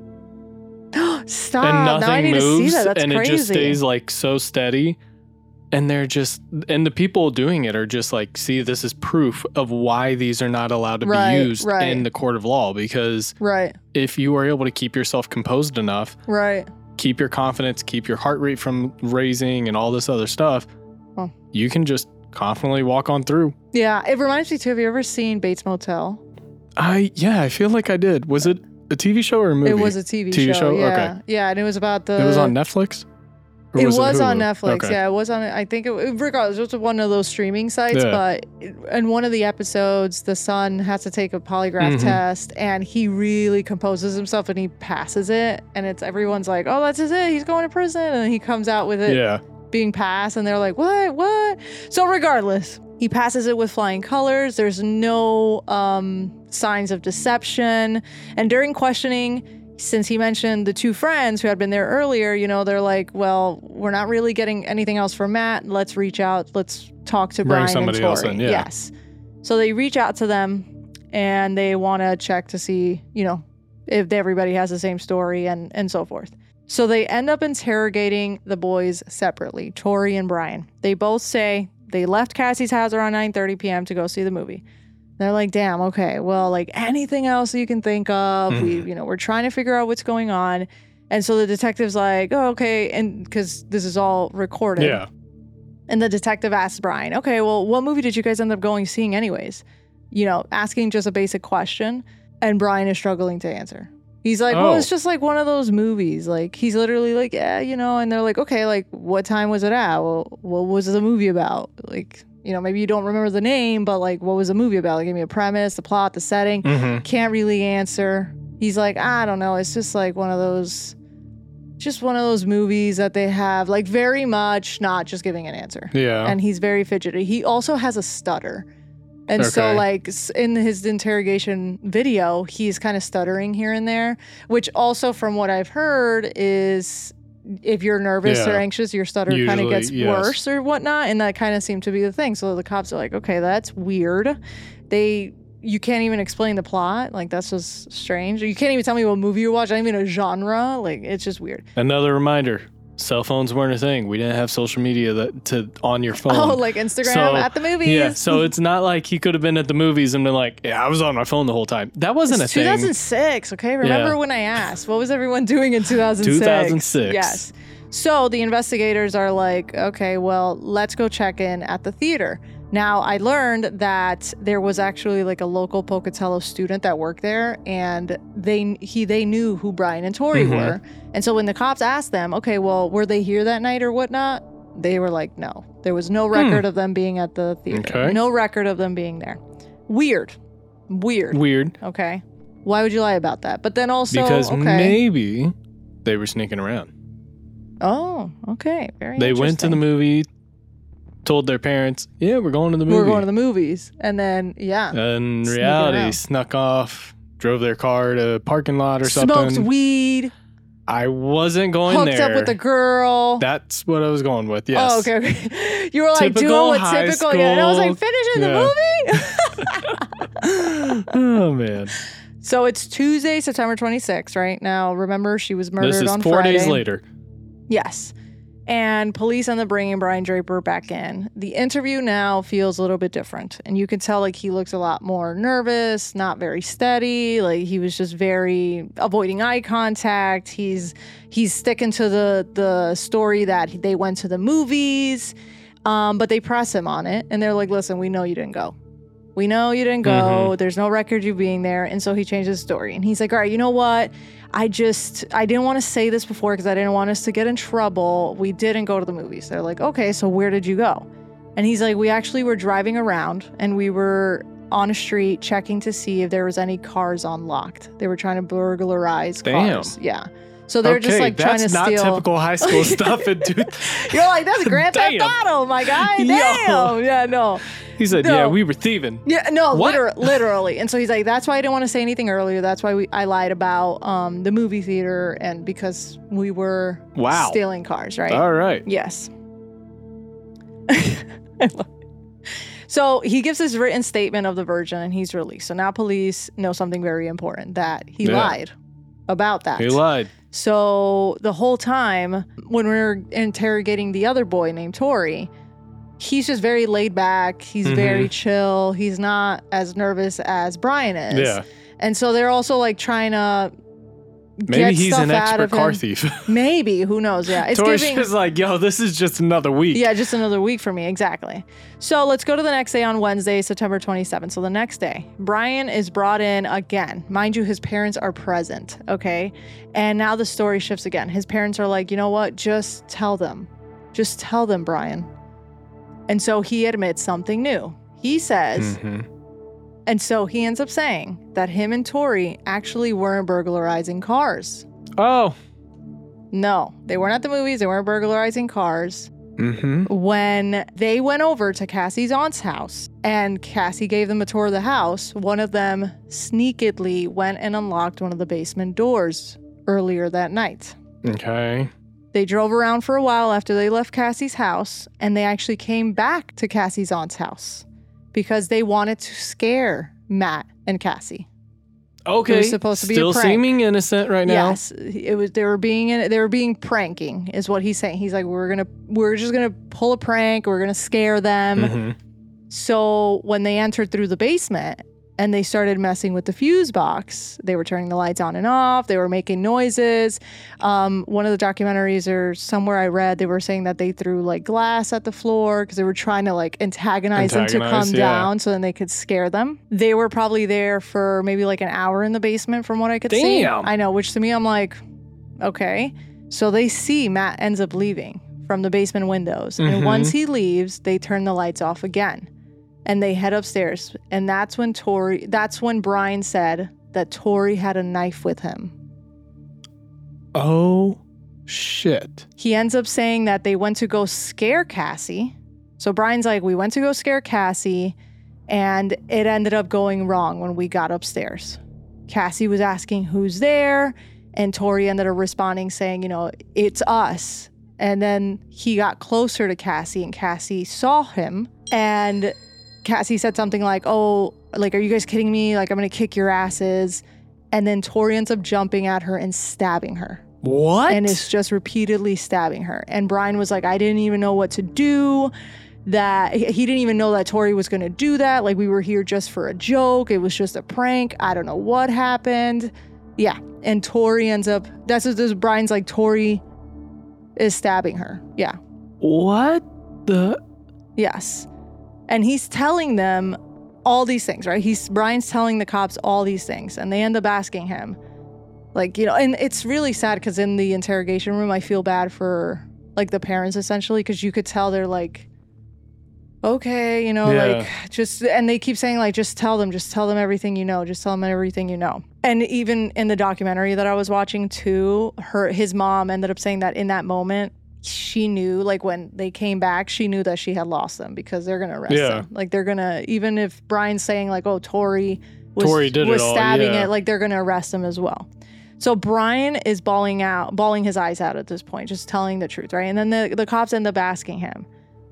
Stop. And nothing now I need moves, to see that. That's and crazy. it just stays like so steady. And they're just, and the people doing it are just like, see, this is proof of why these are not allowed to right, be used right. in the court of law. Because right. if you are able to keep yourself composed enough, right, keep your confidence, keep your heart rate from raising and all this other stuff, oh. you can just confidently walk on through. Yeah, it reminds me too. Have you ever seen Bates Motel? I yeah, I feel like I did. Was it a T V show or a movie? It was a T V, T V show. show. Yeah, okay. Yeah, and it was about the. It was on Netflix. It was, was it on Netflix. Okay. Yeah, it was on. I think it regardless, it was one of those streaming sites. Yeah. But in one of the episodes, the son has to take a polygraph mm-hmm. test, and he really composes himself, and he passes it. And it's everyone's like, "Oh, that's it. He's going to prison," and he comes out with it yeah. being passed, and they're like, "What? What?" So regardless, he passes it with flying colors. There's no um, signs of deception, and during questioning, since he mentioned the two friends who had been there earlier, you know, they're like, well, we're not really getting anything else from Matt. Let's reach out. Let's talk to Bring Brian somebody and Tori. else in, yeah. Yes. So they reach out to them and they want to check to see, you know, if everybody has the same story and, and so forth. So they end up interrogating the boys separately, Tori and Brian. They both say they left Cassie's house around nine thirty p.m. to go see the movie. They're like, damn, okay, well, like anything else you can think of, mm-hmm. we, you know, we're trying to figure out what's going on. And so the detective's like, oh, okay, and because this is all recorded. Yeah. And the detective asks Brian, okay, well, what movie did you guys end up going seeing anyways? You know, asking just a basic question, and Brian is struggling to answer. He's like, Oh. well, it's just like one of those movies. Like, he's literally like, yeah, you know, and they're like, okay, like, what time was it at? Well, what was the movie about? Like, you know, maybe you don't remember the name, but like, what was the movie about? Like, give me a premise, the plot, the setting. Mhm. Can't really answer. He's like, I don't know. It's just like one of those, just one of those movies that they have, like, very much not just giving an answer. Yeah. And he's very fidgety. He also has a stutter. And so, Okay. like, s- in his interrogation video, he's kind of stuttering here and there, which also, from what I've heard, is if you're nervous Yeah. or anxious, your stutter kind of Usually, gets yes. worse or whatnot. And that kind of seemed to be the thing. So the cops are like, okay, that's weird. They, you can't even explain the plot. Like, that's just strange. You can't even tell me what movie you watch. Not even a genre. Like, it's just weird. Another reminder. Cell phones weren't a thing. We didn't have social media that to on your phone. Oh, like Instagram So, at the movies. Yeah, so it's not like he could have been at the movies and been like, yeah, I was on my phone the whole time. That wasn't It's a two thing. thousand six, okay? Remember Yeah. when I asked, what was everyone doing in two thousand six? two thousand six. Yes. So the investigators are like, okay, well, let's go check in at the theater. Now, I learned that there was actually like a local Pocatello student that worked there, and they he they knew who Brian and Tori Mhm. were. And so when the cops asked them, okay, well, were they here that night or whatnot? They were like, no. There was no record of them being at the theater. Hmm. Okay. No record of them being there. Weird. Weird. Weird. Okay. Why would you lie about that? But then also, Because okay. maybe they were sneaking around. Oh, okay. Very They went to the interesting. movie, told their parents, yeah, we're going to the movie. We're going to the movies. And then, yeah. In Sneaking reality, around. snuck off, drove their car to a parking lot or Smoked something. weed. I wasn't going Hooked there. up with a girl. That's what I was going with, yes. Oh, okay, okay. You were like Typical doing what high typical. Yeah, and I was like, school. finishing Yeah. the movie? Oh, man. So it's Tuesday, September twenty-sixth, right? Now, remember, she was murdered This is on four Friday. days later. Yes. And police end up bringing Brian Draper back in. The interview now feels a little bit different. And you can tell, like, he looks a lot more nervous, not very steady. Like, he was just very avoiding eye contact. He's he's sticking to the, the story that they went to the movies. Um, but they press him on it. And they're like, listen, we know you didn't go. We know you didn't go. Mhm. There's no record you being there. And so he changed his story. And he's like, all right, you know what? I just, I didn't want to say this before because I didn't want us to get in trouble. We didn't go to the movies. They're like, okay, so where did you go? And he's like, we actually were driving around and we were on a street checking to see if there was any cars unlocked. They were trying to burglarize Damn. cars. Yeah. So they're okay, just like trying that's to not steal. typical high school stuff. And dude, You're like, that's Grand Theft Damn. Auto, my guy. Yo. Damn. Yeah, no. he said, No. yeah, we were thieving. Yeah, no, What? liter- literally. And so he's like, that's why I didn't want to say anything earlier. That's why we I lied about um, the movie theater and because we were Wow. stealing cars, right? All right. Yes. I love it. So he gives this written statement of the virgin and he's released. So now police know something very important, that he Yeah. lied about that. He lied. So the whole time when we were interrogating the other boy named Tori, he's just very laid back. He's Mhm. very chill. He's not as nervous as Brian is. Yeah. And so they're also like trying to Maybe get he's stuff an out expert of car him. thief. Maybe, who knows? Yeah, it's Tori's giving. just like, yo, this is just another week. Yeah, just another week for me, exactly. So let's go to the next day on Wednesday, September twenty-seventh. So the next day, Brian is brought in again. Mind you, his parents are present, okay? And now the story shifts again. His parents are like, you know what? Just tell them. Just tell them, Brian. And so he admits something new. He says, Mhm. and so he ends up saying that him and Tori actually weren't burglarizing cars. Oh. No, they weren't at the movies. They weren't burglarizing cars. Mm-hmm. When they went over to Cassie's aunt's house and Cassie gave them a tour of the house, one of them sneakily went and unlocked one of the basement doors earlier that night. Okay. They drove around for a while after they left Cassie's house, and they actually came back to Cassie's aunt's house because they wanted to scare Matt and Cassie. Okay. It was supposed to be a Still prank. seeming innocent right now. Yes, it was. They were being in. They were being pranking, is what he's saying. He's like, we're gonna, we're just gonna pull a prank. We're gonna scare them. Mhm. So when they entered through the basement, and they started messing with the fuse box. They were turning the lights on and off. They were making noises. Um, one of the documentaries or somewhere I read, they were saying that they threw like glass at the floor because they were trying to like antagonize, Antagonize them to come yeah. down so then they could scare them. They were probably there for maybe like an hour in the basement from what I could Damn. see. I know, which to me, I'm like, okay. So they see Matt ends up leaving from the basement windows. Mm-hmm. And once he leaves, they turn the lights off again. And they head upstairs. And that's when Tori, that's when Brian said that Tori had a knife with him. Oh, shit. He ends up saying that they went to go scare Cassie. So Brian's like, we went to go scare Cassie, and it ended up going wrong when we got upstairs. Cassie was asking who's there, and Tori ended up responding saying, you know, it's us. And then he got closer to Cassie, and Cassie saw him, and Cassie said something like, oh, like, are you guys kidding me? Like, I'm going to kick your asses. And then Tori ends up jumping at her and stabbing her. What? And is just repeatedly stabbing her. And Brian was like, I didn't even know what to do. That he didn't even know that Tori was going to do that. Like, we were here just for a joke. It was just a prank. I don't know what happened. Yeah. And Tori ends up, that's what this, Brian's like, Tori is stabbing her. Yeah. What the? Yes. And he's telling them all these things, right? He's Brian's telling the cops all these things, and they end up asking him, like, you know, and it's really sad because in the interrogation room, I feel bad for like the parents essentially, because you could tell they're like, okay, you know, Yeah. like just, and they keep saying like, just tell them, just tell them everything you know, just tell them everything you know. And even in the documentary that I was watching too, her his mom ended up saying that in that moment, she knew, like when they came back, she knew that she had lost them because they're going to arrest Yeah. them. Like they're going to, even if Brian's saying like, oh, Tori was, Tori did was it all, stabbing yeah. it, like they're going to arrest him as well. So Brian is bawling out, bawling his eyes out at this point, just telling the truth, right? And then the, the cops end up asking him,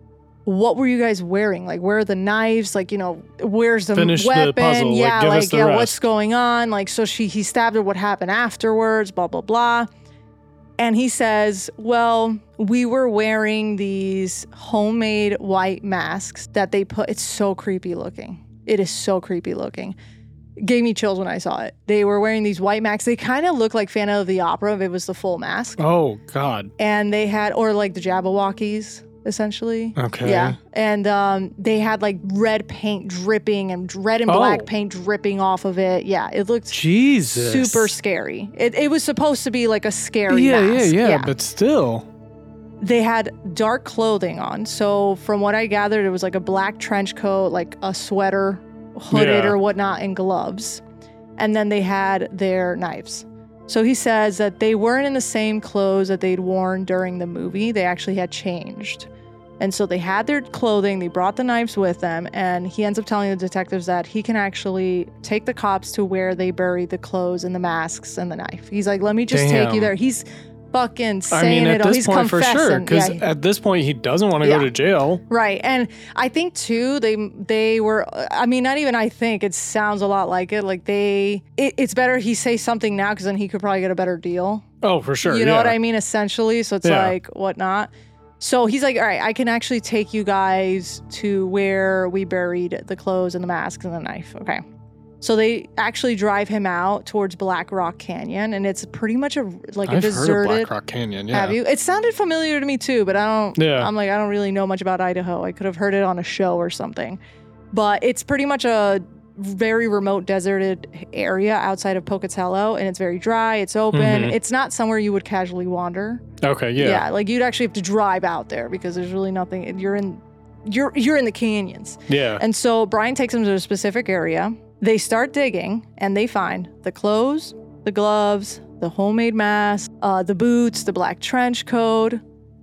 what were you guys wearing? Like, where are the knives? Like, you know, where's the Finish the weapon? puzzle, like, Yeah, give like, us the yeah, rest. what's going on? Like, so she he stabbed her, what happened afterwards, blah, blah, blah. And he says, well, we were wearing these homemade white masks that they put. It's so creepy looking. It is so creepy looking. It gave me chills when I saw it. They were wearing these white masks. They kind of look like Phantom of the Opera if it was the full mask. Oh, God. And they had, or like the Jabberwockies, essentially. Okay. Yeah. And um, they had like red paint dripping and red and Oh. black paint dripping off of it. Yeah. It looked Jesus. super scary. It, it was supposed to be like a scary Yeah, mask. yeah, yeah, but still. They had dark clothing on. So from what I gathered, it was like a black trench coat, like a sweater, hooded Yeah. or whatnot, and gloves. And then they had their knives. So he says that they weren't in the same clothes that they'd worn during the movie. They actually had changed. And so they had their clothing, they brought the knives with them, and he ends up telling the detectives that he can actually take the cops to where they buried the clothes and the masks and the knife. He's like, let me just take Damn. you there. He's fucking I saying mean, it at all. this He's point, for confessing. sure, because Yeah. at this point, he doesn't want to Yeah. go to jail. Right. And I think too, they they were, I mean, not even I think, it sounds a lot like it. Like they, it, it's better he say something now because then he could probably get a better deal. Oh, for sure. You know yeah. what I mean? Essentially. So it's Yeah. like whatnot. So he's like, all right, I can actually take you guys to where we buried the clothes and the masks and the knife. Okay. So they actually drive him out towards Black Rock Canyon, and it's pretty much a like a I've deserted. heard of Black Rock Canyon, yeah. Have you? It sounded familiar to me too, but I don't. Yeah. I'm like, I don't really know much about Idaho. I could have heard it on a show or something, but it's pretty much a very remote deserted area outside of Pocatello, and it's very dry. It's open. Mhm. It's not somewhere you would casually wander. Okay, yeah. Yeah, like you'd actually have to drive out there because there's really nothing. You're in, you're you're in the canyons. Yeah. And so Brian takes them to a specific area. They start digging, and they find the clothes, the gloves, the homemade mask, uh, the boots, the black trench coat,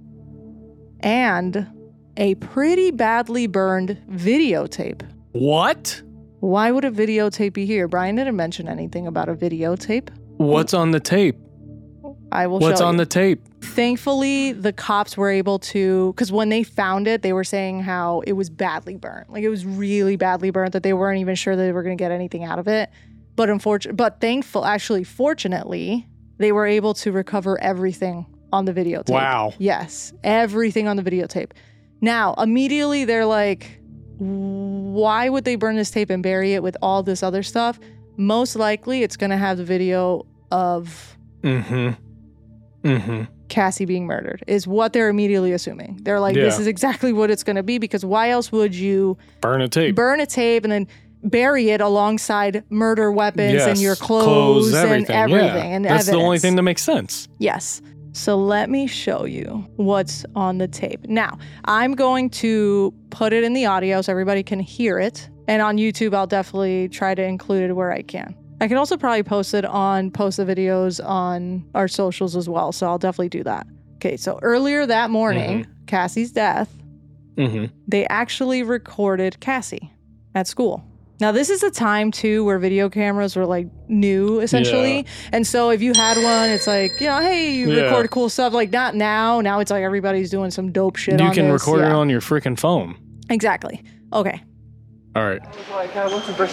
and a pretty badly burned videotape. What? Why would a videotape be here? Brian didn't mention anything about a videotape. What's on the tape? I will What's show on you. the tape? Thankfully, the cops were able to, because when they found it, they were saying how it was badly burnt. Like it was really badly burnt that they weren't even sure that they were going to get anything out of it. But unfortunately, but thankful, actually, fortunately, they were able to recover everything on the videotape. Wow. Yes, everything on the videotape. Now, immediately they're like, why would they burn this tape and bury it with all this other stuff? Most likely it's going to have the video of Mm-hmm. Mm-hmm. Cassie being murdered, is what they're immediately assuming. They're like, Yeah. this is exactly what it's going to be, because why else would you Burn a tape. burn a tape and then bury it alongside murder weapons Yes. and your clothes, everything. and everything Yeah. and That's evidence? the only thing that makes sense. Yes. So let me show you what's on the tape. Now, I'm going to put it in the audio so everybody can hear it. And on YouTube, I'll definitely try to include it where I can. I can also probably post it on, post the videos on our socials as well. So I'll definitely do that. Okay, so earlier that morning, Mm-hmm. Cassie's death, Mm-hmm. they actually recorded Cassie at school. Now, this is a time, too, where video cameras were, like, new, essentially. Yeah. And so if you had one, it's like, you know, hey, you Yeah. record cool stuff. Like, not now. Now it's like everybody's doing some dope shit You on can this. record it Yeah. on your freaking phone. Exactly. Okay. All right. Hey,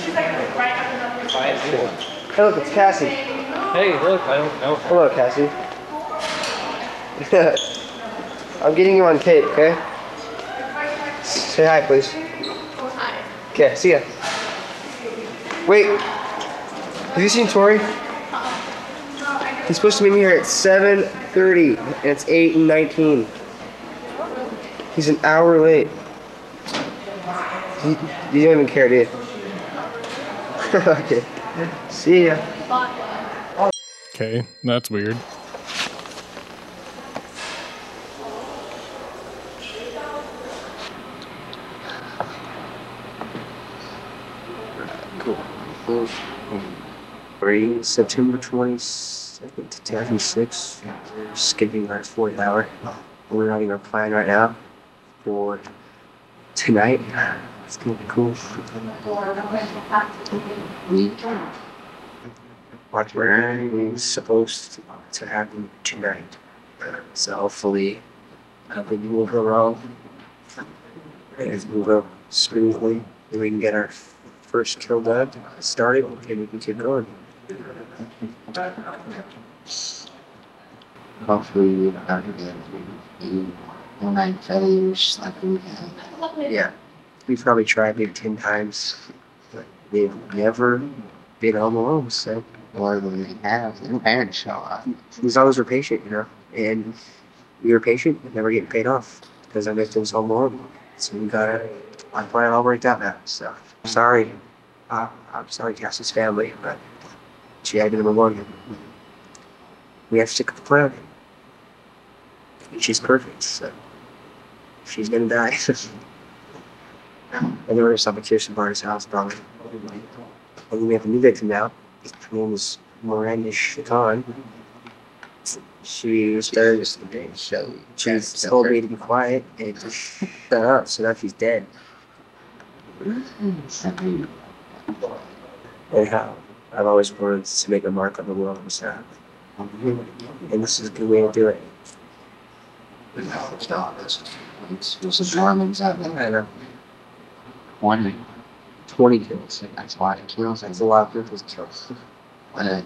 look, it's Cassie. Hey, look, I don't know. Hello, Cassie. I'm getting you on tape, okay? Say hi, please. Hi. Okay, see ya. Wait, have you seen Tori? He's supposed to meet me here at seven thirty, and it's eight and nineteen. He's an hour late. You, you don't even care, do you? Okay. See ya. Okay, that's weird. Cool. Rating September twenty-second, two thousand six. We're skipping our fourth hour. We're writing our plan right now for tonight. It's gonna be cool. What we're supposed to happen tonight. So hopefully nothing will go wrong. Things move up smoothly. And we can get our first kill done, started, and we can keep going. Hopefully we don't have to get one night failures like we have. Yeah. We've probably tried maybe ten times, but they've never been home alone, so. Or when they have, their parents show up. As long as we're patient, you know, and we were patient and never getting paid off because I make things home alone. So we got it. My plan all worked out now, so. Sorry. Uh, I'm sorry, Cassie's family, but she had number one. We have to stick with the plan. She's perfect, so she's gonna die. And then we're gonna stop at Kirsten Barnes' house, probably. And then we have a new victim now. Her name is Miranda Chacon. She started just so she told me to be quiet and just shut up, so now she's dead. Anyhow, I've always wanted to make a mark on the world myself. And this is a good way to do it. There's some Mormons out there. I know. twenty. twenty kills. That's a lot of kills. That's a lot of people's kills. Uh,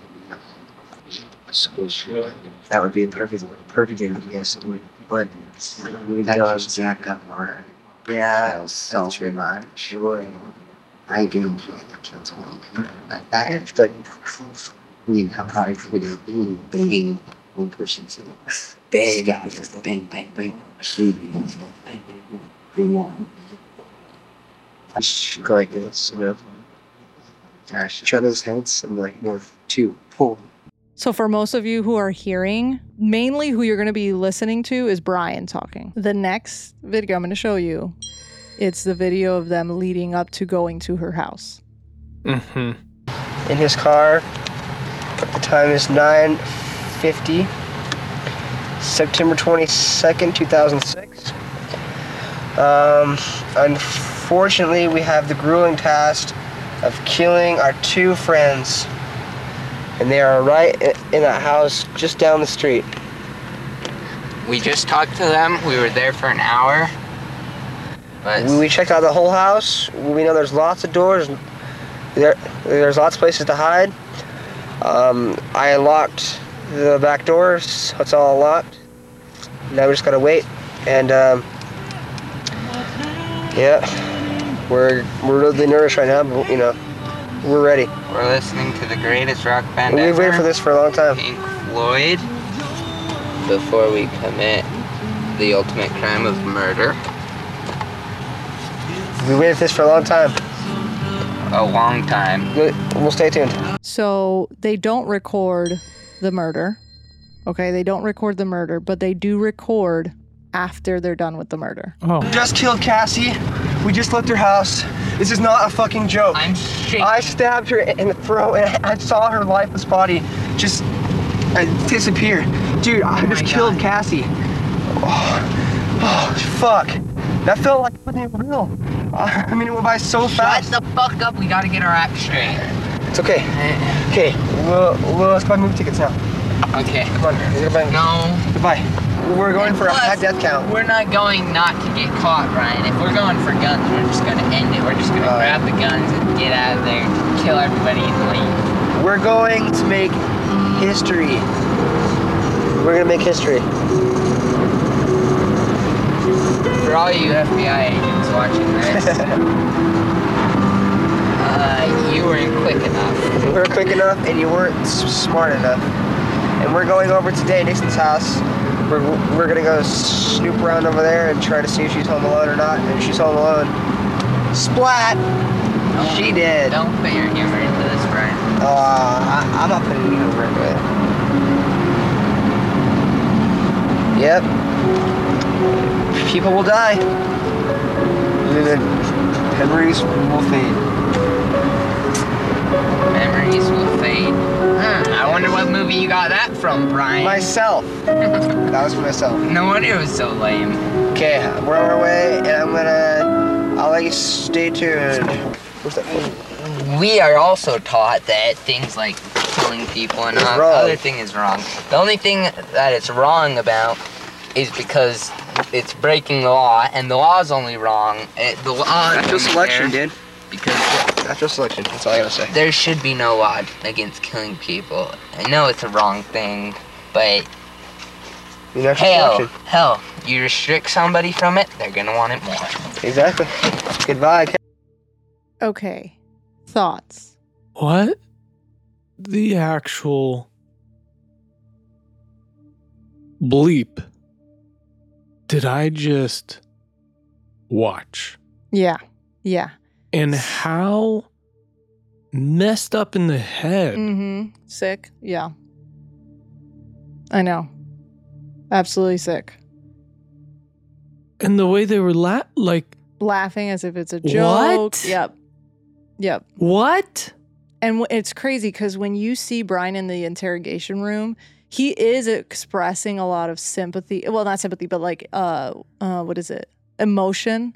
that would be a perfect, perfect game, yes, it would. But we just jacked up murder. Yeah, that's true, man. Sure. I do like that. But we have probably pretty big one person. Big guys, bang, bang, bang. I should go like this, you know. Each other's heads and like more two, pull. So for most of you who are hearing, mainly who you're going to be listening to is Brian talking. The next video I'm going to show you, it's the video of them leading up to going to her house. Mm-hmm. In his car, the time is nine fifty, September twenty-second, two thousand six. Um, unfortunately, we have the grueling task of killing our two friends. And they are right in that house just down the street. We just talked to them. We were there for an hour. But We checked out the whole house. We know there's lots of doors. There, there's lots of places to hide. Um, I unlocked the back doors, so it's all locked. Now we just gotta wait. And um, yeah, We're we're really nervous right now, but you know, we're ready. We're listening to the greatest rock band We've ever, waited for this for a long time. Pink Floyd, before we commit the ultimate crime of murder. We waited for this for a long time. A long time. We'll stay tuned. So they don't record the murder. Okay, they don't record the murder, but they do record after they're done with the murder. Oh. We just killed Cassie. We just left her house. This is not a fucking joke. I'm shaking. I stabbed her in the throat and I saw her lifeless body just uh, disappear. Dude, I Oh just my killed God. Cassie. Oh, oh, fuck. That felt like it wasn't real. Uh, I mean, it went by so fast. Shut the fuck up. We gotta get our act straight. It's okay. Okay, well, well, let's buy movie tickets now. Okay. Come on. We're gonna buy- No. Goodbye. We're going And for a plus, high death count. We're not going not to get caught, Ryan. If we're going for guns, we're just gonna end it. We're just gonna Uh, grab the guns and get out of there, kill everybody and leave. We're going to make history. We're gonna make history. For all you F B I agents watching this, uh, you weren't quick enough. We were quick enough and you weren't s- smart enough. And we're going over today, Nixon's house. We're, we're gonna go snoop around over there and try to see if she's home alone or not. And if she's home alone, splat! Don't- She did. Don't put your humor into this, Ryan. Uh, I, I'm not putting any over into it. Yep. People will die. And then memories will fade. Memories will fade. Hmm, I wonder what movie you got that from, Brian. Myself. That was for myself. No wonder it was so lame. Okay, we're on our way, and I'm gonna. I'll let you stay tuned. Where's that phone? We are also taught that things like killing people and all wrong. other thing is wrong. The only thing that it's wrong about is because it's breaking the law, and the law is only wrong. It, the law Natural selection, there dude. Because Natural selection. That's all I gotta say. there should be no law against killing people. I know it's a wrong thing, but Natural hell, selection. hell, you restrict somebody from it, they're gonna want it more. Exactly. Goodbye. Okay, thoughts? What the actual bleep did I just watch? Yeah, yeah. And how messed up in the head. Mm-hmm. Sick. Yeah. I know. Absolutely sick. And the way they were la- like Laughing as if it's a joke. What? Yep. Yep. What? And w- it's crazy because when you see Brian in the interrogation room, he is expressing a lot of sympathy. Well, not sympathy, but like, uh, uh, what is it? Emotion.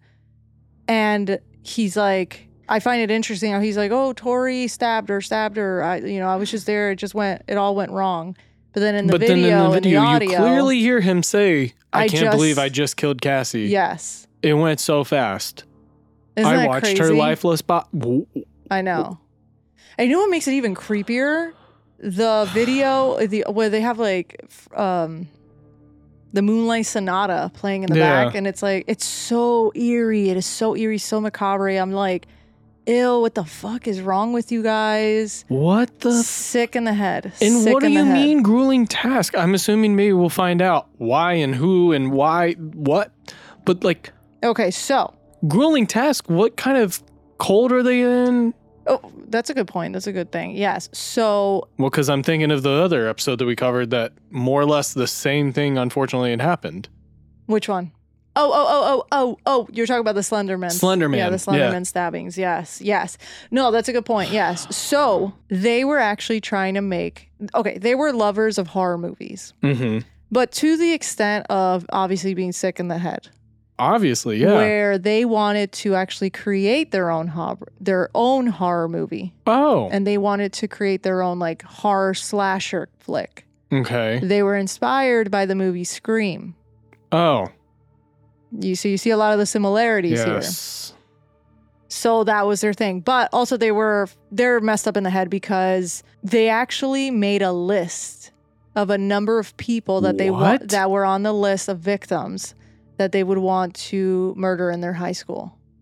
And he's like, I find it interesting how he's like, oh, Tori stabbed her, stabbed her. I, you know, I was just there. It just went, it all went wrong. But then in the but video, then in the in video, the audio, you clearly hear him say, I, I can't just- believe I just killed Cassie. yes. It went so fast. Isn't I that watched crazy? her lifeless body. I know. And you know what makes it even creepier? The video, the where they have like f- um, the Moonlight Sonata playing in the Yeah. back, and it's like it's so eerie. It is so eerie, so macabre. I'm like, ew, what the fuck is wrong with you guys? What the? Sick in the head. And Sick what do in the you head. mean grueling task? I'm assuming maybe we'll find out why and who and why what. But like Okay, so grueling task, what kind of cold are they in? oh, that's a good point. That's a good thing. Yes. So Well, because I'm thinking of the other episode that we covered that more or less the same thing unfortunately had happened. which one? Oh, oh, oh, oh, oh, oh, you're talking about the Slenderman. Slenderman, Yeah, the Slenderman yeah. stabbings. Yes, yes. No, that's a good point. Yes. So they were actually trying to make, okay, they were lovers of horror movies, Mm-hmm. but to the extent of obviously being sick in the head, Obviously, yeah. where they wanted to actually create their own horror, their own horror movie. Oh, And they wanted to create their own like horror slasher flick. okay. They were inspired by the movie Scream. Oh, You see, you see a lot of the similarities here. yes. So that was their thing. But also they were they're messed up in the head because they actually made a list of a number of people that they want What? that were on the list of victims that they would want to murder in their high school.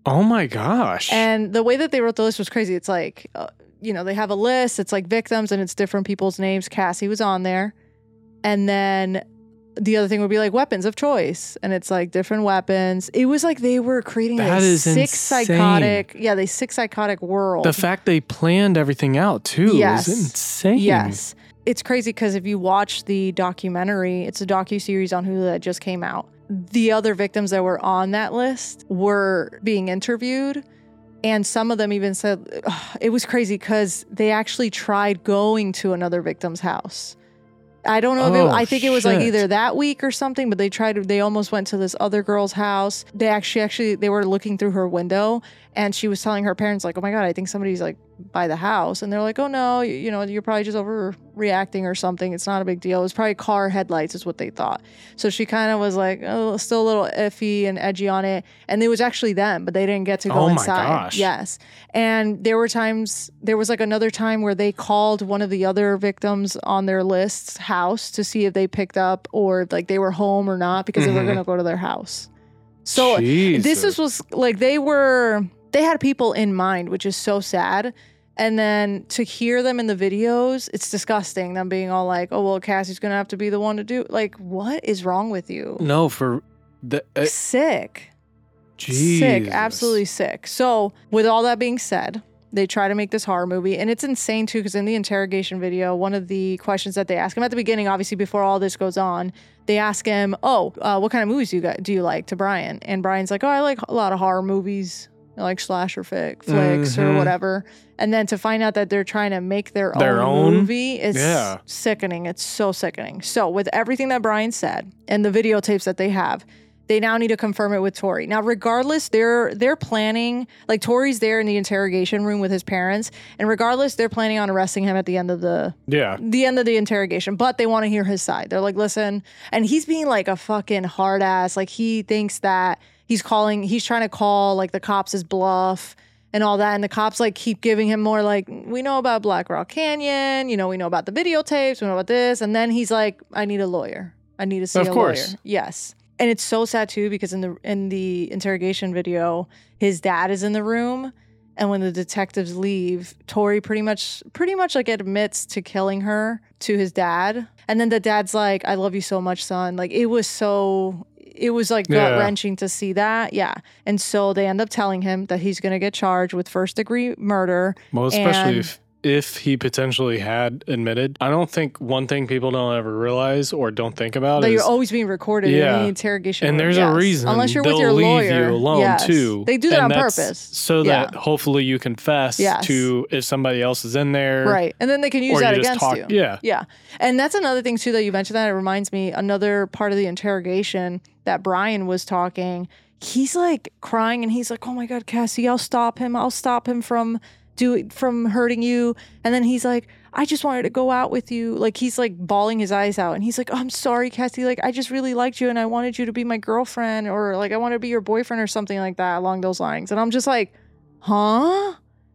Oh my gosh. And the way that they wrote the list was crazy. It's like, uh, you know, they have a list. It's like victims and it's different people's names. Cassie was on there. And then the other thing would be like weapons of choice. And it's like different weapons. It was like they were creating That a is sick insane. psychotic. Yeah, they sick psychotic world. The fact they planned everything out too Yes. is insane. Yes. It's crazy because if you watch the documentary, it's a docuseries on Hulu that just came out. The other victims that were on that list were being interviewed. And some of them even said, ugh, it was crazy because they actually tried going to another victim's house. I don't know if Oh, it, I think it was like shit. either that week or something, but they tried to, they almost went to this other girl's house. They actually, actually, they were looking through her window and she was telling her parents like, oh my God, I think somebody's like by the house. And they're like, oh no, you, you know, you're probably just overreacting or something. It's not a big deal. It was probably car headlights is what they thought. So she kind of was like, oh, still a little iffy and edgy on it. And it was actually them, but they didn't get to go Oh my inside. gosh. Yes. And there were times, there was like another time where they called one of the other victims on their list's house to see if they picked up or if, like they were home or not because they were Mhm. going to go to their house. So Jesus. this is, was like they were, they had people in mind, which is so sad. And then to hear them in the videos, it's disgusting. Them being all like, oh, well, Cassie's going to have to be the one to do. Like, what is wrong with you? No, for the uh, Sick. Jesus. Sick, absolutely sick. So, with all that being said, they try to make this horror movie, and it's insane too. Because in the interrogation video, one of the questions that they ask him at the beginning, obviously before all this goes on, they ask him, "Oh, uh, what kind of movies do you got, do you like?" To Brian, and Brian's like, "Oh, I like a lot of horror movies, I like slasher fic, flicks or Mhm. whatever." And then to find out that they're trying to make their, Their own, own? movie is Yeah. sickening. It's so sickening. So, with everything that Brian said and the videotapes that they have, they now need to confirm it with Tori. Now, regardless, they're they're planning, like Tori's there in the interrogation room with his parents, and regardless, they're planning on arresting him at the end of the Yeah. the end of the interrogation. But they want to hear his side. They're like, listen, and he's being like a fucking hard ass. Like he thinks that he's calling, he's trying to call like the cops his bluff and all that. And the cops like keep giving him more like, we know about Black Rock Canyon, you know, we know about the videotapes, we know about this. And then he's like, I need a lawyer. I need to see Of a course. lawyer. Yes. And it's so sad too because in the in the interrogation video, his dad is in the room, and when the detectives leave, Tori pretty much pretty much like admits to killing her to his dad, and then the dad's like, "I love you so much, son." Like it was so it was like Yeah. gut wrenching to see that, yeah. And so they end up telling him that he's gonna get charged with first degree murder. Well, especially and- if if he potentially had admitted. I don't think one thing people don't ever realize or don't think about that is you're always being recorded Yeah. in the interrogation and room, there's yes. a reason unless you're they'll with your leave lawyer you alone yes. too. They do that And on that's purpose so Yeah. that hopefully you confess Yes. to if somebody else is in there, Right. And then they can use or that you just against talk- you. yeah. Yeah. And that's another thing too that you mentioned that it reminds me another part of the interrogation that Brian was talking. He's like crying and he's like, "Oh my God, Cassie, I'll stop him. I'll stop him from do from hurting you." And then he's like, "I just wanted to go out with you." Like he's like bawling his eyes out and he's like, "Oh, I'm sorry, Cassie. Like I just really liked you and I wanted you to be my girlfriend or like I wanted to be your boyfriend or something like that along those lines." And I'm just like, "Huh?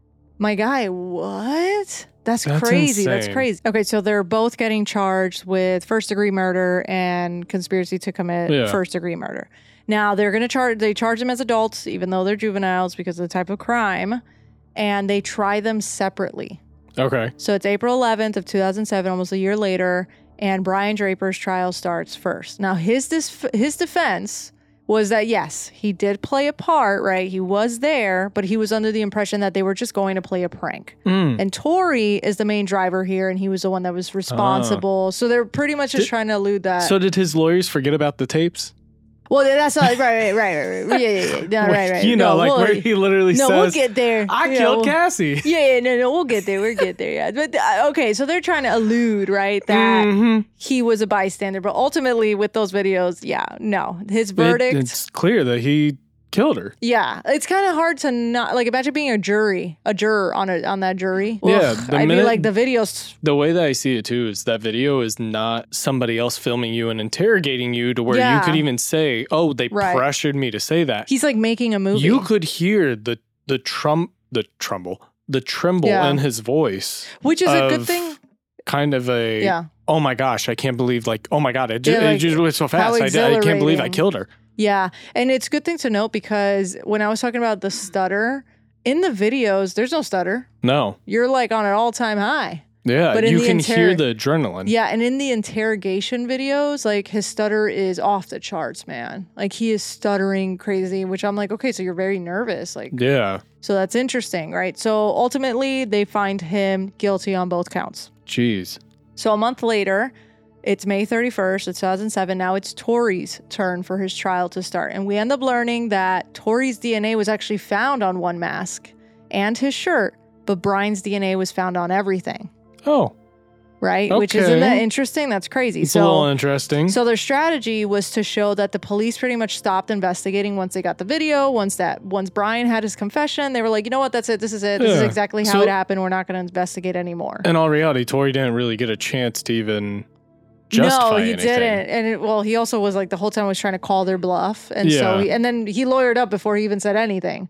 My guy, what?" That's, That's crazy. That's insane. crazy. Okay, so they're both getting charged with first degree murder and conspiracy to commit Yeah. first degree murder. Now they're going to charge, they charge them as adults, even though they're juveniles because of the type of crime, and they try them separately. Okay. So it's April eleventh of two thousand seven, almost a year later, and Brian Draper's trial starts first. Now his dis- his defense was that yes, he did play a part, right? He was there, but he was under the impression that they were just going to play a prank. Mm. And Tori is the main driver here, and he was the one that was responsible. So they're pretty much just Did- trying to elude that. So did his lawyers forget about the tapes? well, that's not, right, right, right, right, right, yeah, yeah, yeah, no, Like, right, right. You know, No, like we'll- where he literally no, says, we'll get there. I Yeah, killed we'll- Cassie. Yeah, yeah, no, no, we'll get there. We'll get there. Yeah, but uh, okay, so they're trying to allude, right, that Mhm. he was a bystander, but ultimately with those videos, yeah, no, his It- verdict. it's clear that he killed her. yeah, it's kind of hard to not like imagine being a jury, a juror on a on that jury. Yeah, Ugh, the I mean, minute- like the videos. The way that I see it too is that video is not somebody else filming you and interrogating you to where Yeah. you could even say, "Oh, they Right. pressured me to say that." He's like making a movie. You could hear the the trum the tremble the tremble Yeah. in his voice, which is a good of thing. kind of a Yeah. oh my gosh, I can't believe like oh my god, it, ju- Yeah, it like, just went so how fast. I, I can't believe I exhilarating. killed her. Yeah. And it's a good thing to note because when I was talking about the stutter, in the videos, there's no stutter. No. You're like on an all-time high. Yeah, but in you the can inter- hear the adrenaline. Yeah, and in the interrogation videos, like his stutter is off the charts, man. Like he is stuttering crazy, which I'm like, okay, so you're very nervous. Like, yeah. So that's interesting, right? So ultimately, they find him guilty on both counts. Jeez. So a month later, it's May thirty-first, two thousand seven. Now it's Tori's turn for his trial to start. And we end up learning that Tori's D N A was actually found on one mask and his shirt, but Brian's D N A was found on everything. Oh. Right? Okay. Which isn't that interesting? That's crazy. It's so, a little interesting. So their strategy was to show that the police pretty much stopped investigating once they got the video. Once that, once Brian had his confession, they were like, you know what? That's it. This is it. This Yeah. is exactly how So- it happened. We're not going to investigate anymore. In all reality, Tori didn't really get a chance to even justify No, he anything. didn't. And it, well, he also was like the whole time was trying to call their bluff. And so, Yeah. he, and then he lawyered up before he even said anything.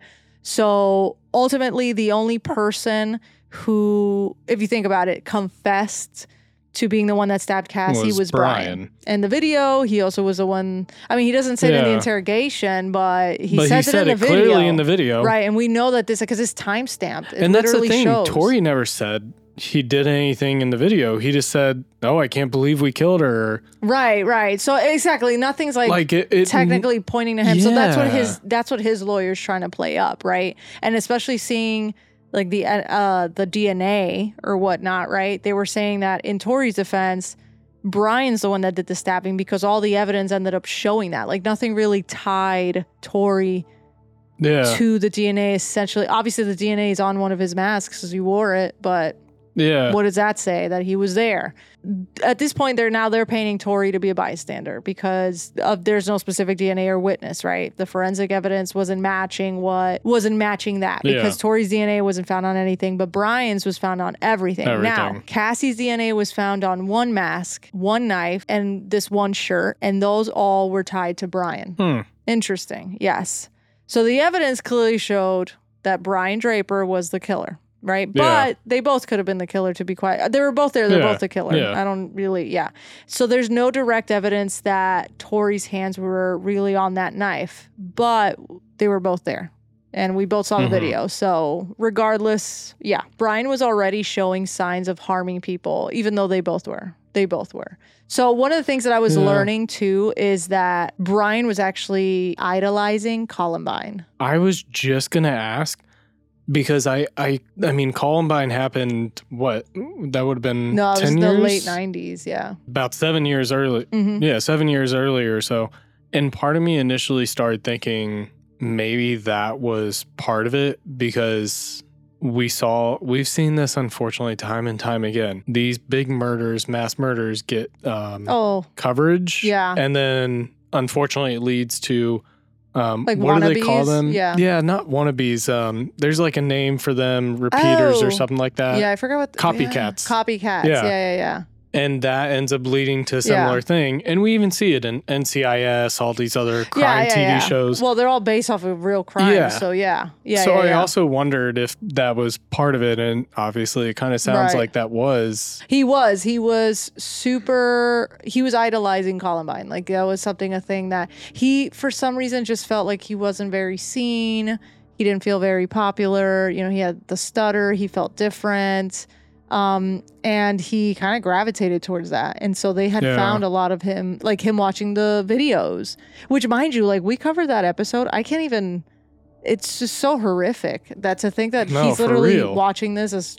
So ultimately, the only person who, if you think about it, confessed to being the one that stabbed Cassie was, Was Brian. Brian. In the video, he also was the one. I mean, he doesn't say it in the Yeah. interrogation, but he But he says it said in it the video. clearly in the video. Right. And we know that this, because it's timestamped. It And that's the literally thing. shows. Tori never said he did anything in the video. He just said, "Oh, I can't believe we killed her." Right, right. So exactly, nothing's like, Like, it- it- technically pointing to him. So that's what Yeah. his that's what his lawyer's trying to play up, right? And especially seeing like the uh the D N A or whatnot, right? They were saying that in Tori's defense, Brian's the one that did the stabbing because all the evidence ended up showing that. Like nothing really tied Tori Yeah. to the D N A. Essentially, obviously the D N A is on one of his masks because he wore it, but. Yeah. What does that say? That he was there. At this point, they're now they're painting Tori to be a bystander because of there's no specific D N A or witness, right? The forensic evidence wasn't matching what wasn't matching that because Yeah. Tori's D N A wasn't found on anything, but Brian's was found on everything. Now, Everything. Cassie's D N A was found on one mask, one knife, and this one shirt, and those all were tied to Brian. Hmm. Interesting. Yes. So the evidence clearly showed that Brian Draper was the killer. Right. Yeah. But they both could have been the killer, to be quiet. They were both there. They're Yeah. both the killer. Yeah. I don't really. Yeah. So there's no direct evidence that Tori's hands were really on that knife, but they were both there. And we both saw the Mhm. video. So regardless, yeah, Brian was already showing signs of harming people, even though they both were. They both were. So one of the things that I was Yeah. learning too is that Brian was actually idolizing Columbine. I was just gonna ask because I, I, I mean, Columbine happened. What that would have been No, it was ten the years, late nineties. Yeah. about seven years early. Mhm. Yeah, seven years earlier or so. And part of me initially started thinking maybe that was part of it because we saw, we've seen this unfortunately time and time again. These big murders, mass murders get um, Oh. coverage. Yeah. And then unfortunately it leads to, um, Like what do they call wannabes? them? Yeah. Yeah, not wannabes. Um, there's like a name for them, repeaters Oh. or something like that. Yeah, I forgot what. The, Copycats. Yeah. Copycats. Yeah. Yeah, yeah, yeah. And that ends up leading to a similar Yeah. thing. And we even see it in N C I S, all these other crime yeah, yeah, T V yeah. shows. Well, they're all based off of real crime. Yeah. So yeah, yeah. so yeah, I yeah. also wondered if that was part of it. And obviously it kind of sounds Right. like that was. He was. He was super. He was idolizing Columbine. Like that was something, a thing that he, for some reason, just felt like he wasn't very seen. He didn't feel very popular. You know, he had the stutter. He felt different. Um, and he kind of gravitated towards that. And so they had Yeah. found a lot of him, like him watching the videos, which mind you, like we covered that episode. I can't even, it's just so horrific that to think that No, he's for literally real. watching this as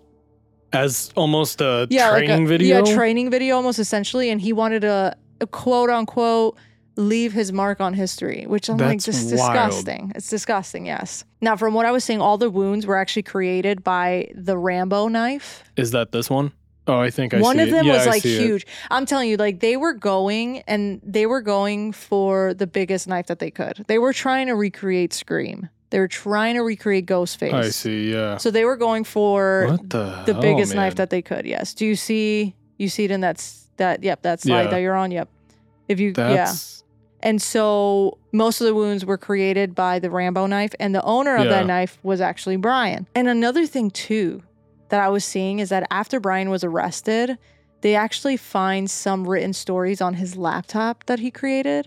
As almost a yeah, training like a, video. Yeah, training video almost essentially. And he wanted to, a quote unquote, leave his mark on history, which I'm like, That's this is wild. disgusting. It's disgusting, yes. Now, from what I was seeing, all the wounds were actually created by the Rambo knife. Is that this one? Oh, I think I One see of it. them Yeah, was I like see it. huge. I'm telling you, like they were going and they were going for the biggest knife that they could. They were trying to recreate Scream. They were trying to recreate Ghostface. I see, yeah. So they were going for What the the hell, biggest man? knife that they could. Yes. Do you see? You see it in that s- that? Yep, that slide Yeah. that you're on. Yep. If you That's, yeah. And so most of the wounds were created by the Rambo knife, and the owner of Yeah. that knife was actually Brian. And another thing too that I was seeing is that after Brian was arrested, they actually find some written stories on his laptop that he created.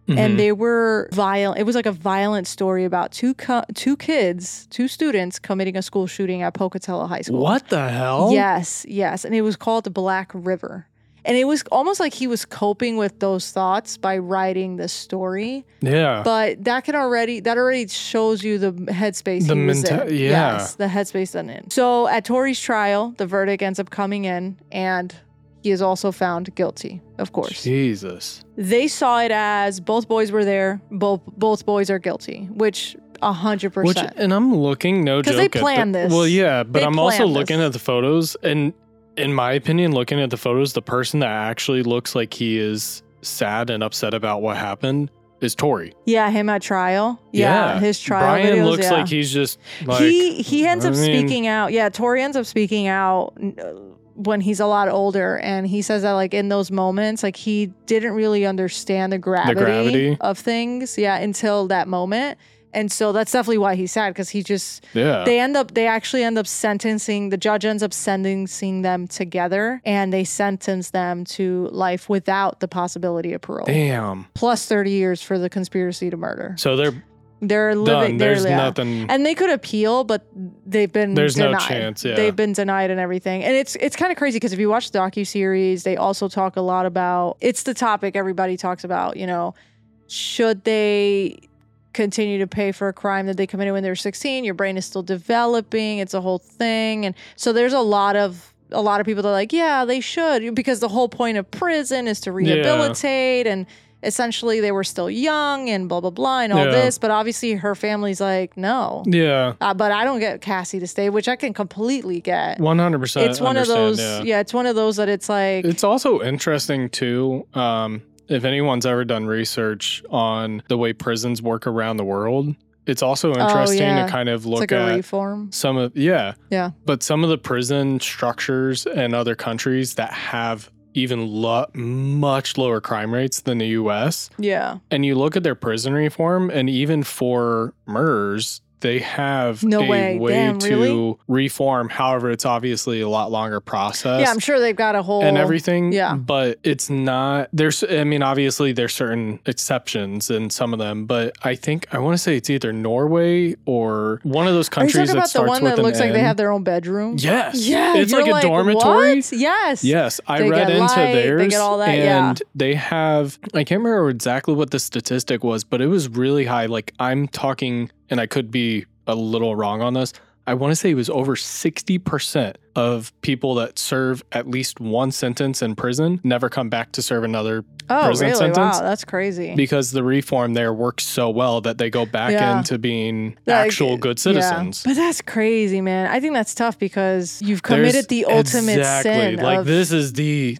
And Mhm. they were violent. It was like a violent story about two co- two kids, two students committing a school shooting at Pocatello High School. What the hell? Yes, yes. And it was called The Black River. And it was almost like he was coping with those thoughts by writing the story. Yeah. But that can already, that already shows you the headspace The he was menta- in. yeah. Yes, the headspace then in. So at Tory's trial, the verdict ends up coming in and he is also found guilty, of course. Jesus. They saw it as both boys were there, both both boys are guilty, which a hundred Which, percent. and I'm looking, no joke. Because they at the- planned this. Well, yeah, but They I'm also planned looking this. at the photos, and in my opinion, looking at the photos, the person that actually looks like he is sad and upset about what happened is Tory. Yeah, him at trial. Yeah, his trial Brian videos, looks yeah. like he's just like he he ends I up mean, speaking out. Yeah, Tory ends up speaking out uh, when he's a lot older, and he says that like in those moments, like he didn't really understand the gravity, gravity. of things. Yeah, until that moment. And so that's definitely why he's sad, because he just Yeah. they end up they actually end up sentencing the judge ends up sentencing them together, and they sentence them to life without the possibility of parole. Damn. Plus thirty years for the conspiracy to murder. So they're They're done. living. They're, There's yeah. nothing. And they could appeal, but they've been There's no denied. chance, yeah. They've been denied and everything. And it's it's kind of crazy because if you watch the docuseries, they also talk a lot about, it's the topic everybody talks about, you know, should they continue to pay for a crime that they committed when they were sixteen? Your brain is still developing. It's a whole thing. And so there's a lot of a lot of people that are like, yeah, they should, because the whole point of prison is to rehabilitate, and essentially they were still young and blah blah blah and all Yeah. this. But obviously her family's like, no. Yeah. Uh, but I don't get Cassie to stay, which I can completely get. one hundred percent It's one of those, understand, yeah. it's one of those that it's like, It's also interesting too. Um, if anyone's ever done research on the way prisons work around the world, it's also interesting oh, yeah. to kind of it's look like a at reform. some of yeah, Yeah. but some of the prison structures in other countries that have even lo- much lower crime rates than the U S. Yeah. And you look at their prison reform, and even for murderers, they have No a way. way Damn, to really? reform. However, it's obviously a lot longer process. Yeah, I'm sure they've got a whole and everything. Yeah. But it's not, there's, I mean, obviously there's certain exceptions in some of them, but I think, I want to say it's either Norway or one of those Are you countries talking that about the starts one with that an looks like they N. have their own bedroom? Yes. Yeah. It's you're like a dormitory. What? Yes. Yes, I They read get into light, they theirs, get all that, and yeah. they have. I can't remember exactly what the statistic was, but it was really high. Like I'm talking, and I could be a little wrong on this. I want to say it was over sixty percent of people that serve at least one sentence in prison never come back to serve another Oh, prison really? sentence. Wow, that's crazy. Because the reform there works so well that they go back Yeah. into being Like, actual good citizens. Yeah. But that's crazy, man. I think that's tough because you've committed There's- the ultimate exactly. sin. Like of, this is the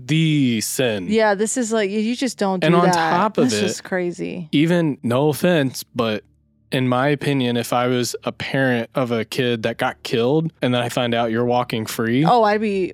the sin. Yeah, this is like, you just don't do And on that. top of that's it, just crazy. Even, no offense, but in my opinion, if I was a parent of a kid that got killed and then I find out you're walking free, Oh, I'd be.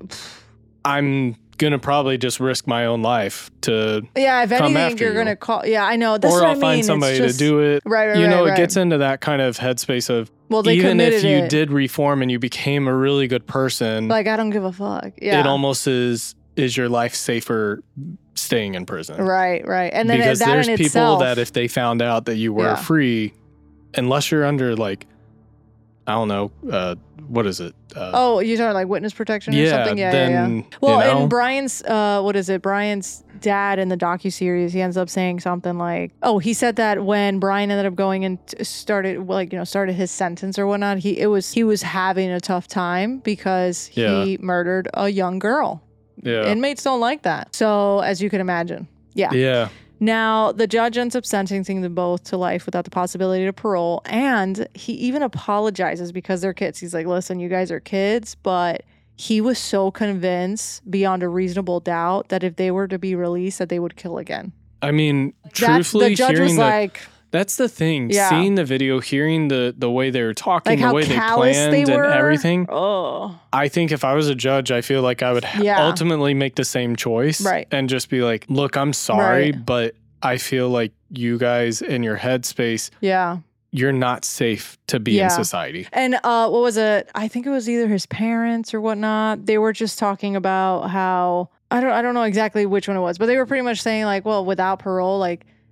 I'm gonna probably just risk my own life to Yeah, if come anything, after you're you. gonna call. Yeah, I know. That's or what I'll I mean. find It's somebody just- to do it. Right, right, You know, right, it right. gets into that kind of headspace of Well, they even if committed you it. did reform and you became a really good person, Like, I don't give a fuck. Yeah. it almost is is your life safer staying in prison. Right, right. And then because that there's in people itself, that if they found out that you were Yeah. free, unless you're under like, I don't know, uh, what is it? Uh, Oh, you're talking like witness protection or yeah, something? Yeah, then, yeah, you yeah. Well, know. and Brian's, uh, what is it? Brian's dad in the docuseries, he ends up saying something like, oh, he said that when Brian ended up going and t- started, like, you know, started his sentence or whatnot, he, it was, he was having a tough time because he Yeah. murdered a young girl. yeah. Inmates don't like that. So, as you can imagine. Yeah. yeah. Now, the judge ends up sentencing them both to life without the possibility of parole. And he even apologizes because they're kids. He's like, listen, you guys are kids. But he was so convinced beyond a reasonable doubt that if they were to be released, that they would kill again. I mean, That, truthfully, the judge hearing was the, like, that's the thing. Yeah. Seeing the video, hearing the the way they were talking, like the how way they callous planned they were. and everything. Oh, I think if I was a judge, I feel like I would ha- Yeah. ultimately make the same choice, Right. and just be like, "Look, I'm sorry, Right. but I feel like you guys in your headspace, yeah. you're not safe to be Yeah. in society." And uh, what was it? I think it was either his parents or whatnot. They were just talking about how I don't I don't know exactly which one it was, but they were pretty much saying like, well, without parole, like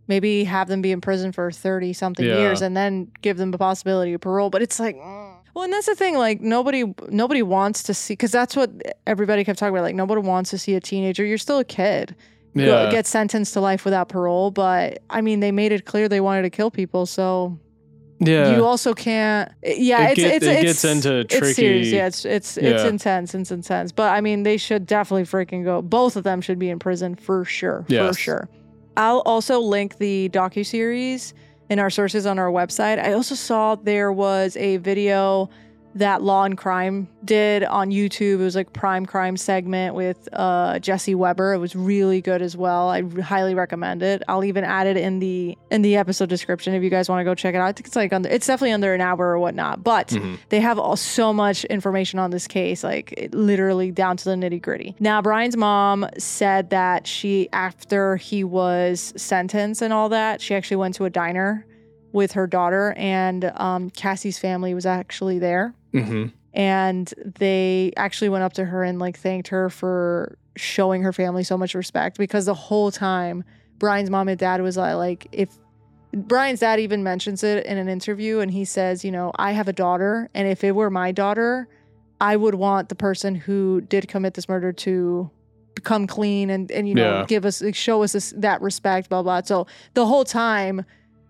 maybe have them be in prison for thirty something Yeah. years and then give them the possibility of parole. But it's like, mm. well, and that's the thing. Like nobody, nobody wants to see, because that's what everybody kept talking about. Like nobody wants to see a teenager. You're still a kid. Yeah. Go, get sentenced to life without parole. But I mean, they made it clear they wanted to kill people. So Yeah. you also can't. Yeah, It it's, get- it's, it it's gets into It's serious. tricky- Yeah, it's it's it's Yeah. intense. It's intense. But I mean, they should definitely freaking go. Both of them should be in prison for sure. Yes. For sure. I'll also link the docuseries in our sources on our website. I also saw there was a video that Law and Crime did on YouTube. It was like Prime Crime segment with uh, Jesse Weber. It was really good as well. I highly recommend it. I'll even add it in the in the episode description if you guys want to go check it out. I think it's like under, it's definitely under an hour or whatnot. But Mhm. they have all, so much information on this case, like it, literally down to the nitty gritty. Now, Brian's mom said that she, after he was sentenced and all that, she actually went to a diner with her daughter, and um, Cassie's family was actually there. Mm-hmm. And they actually went up to her and like thanked her for showing her family so much respect, because the whole time Brian's mom and dad was like, like if Brian's dad even mentions it in an interview, and he says, you know, I have a daughter, and if it were my daughter, I would want the person who did commit this murder to become clean and, and you know, Yeah. give us, show us this, that respect, blah, blah. So the whole time,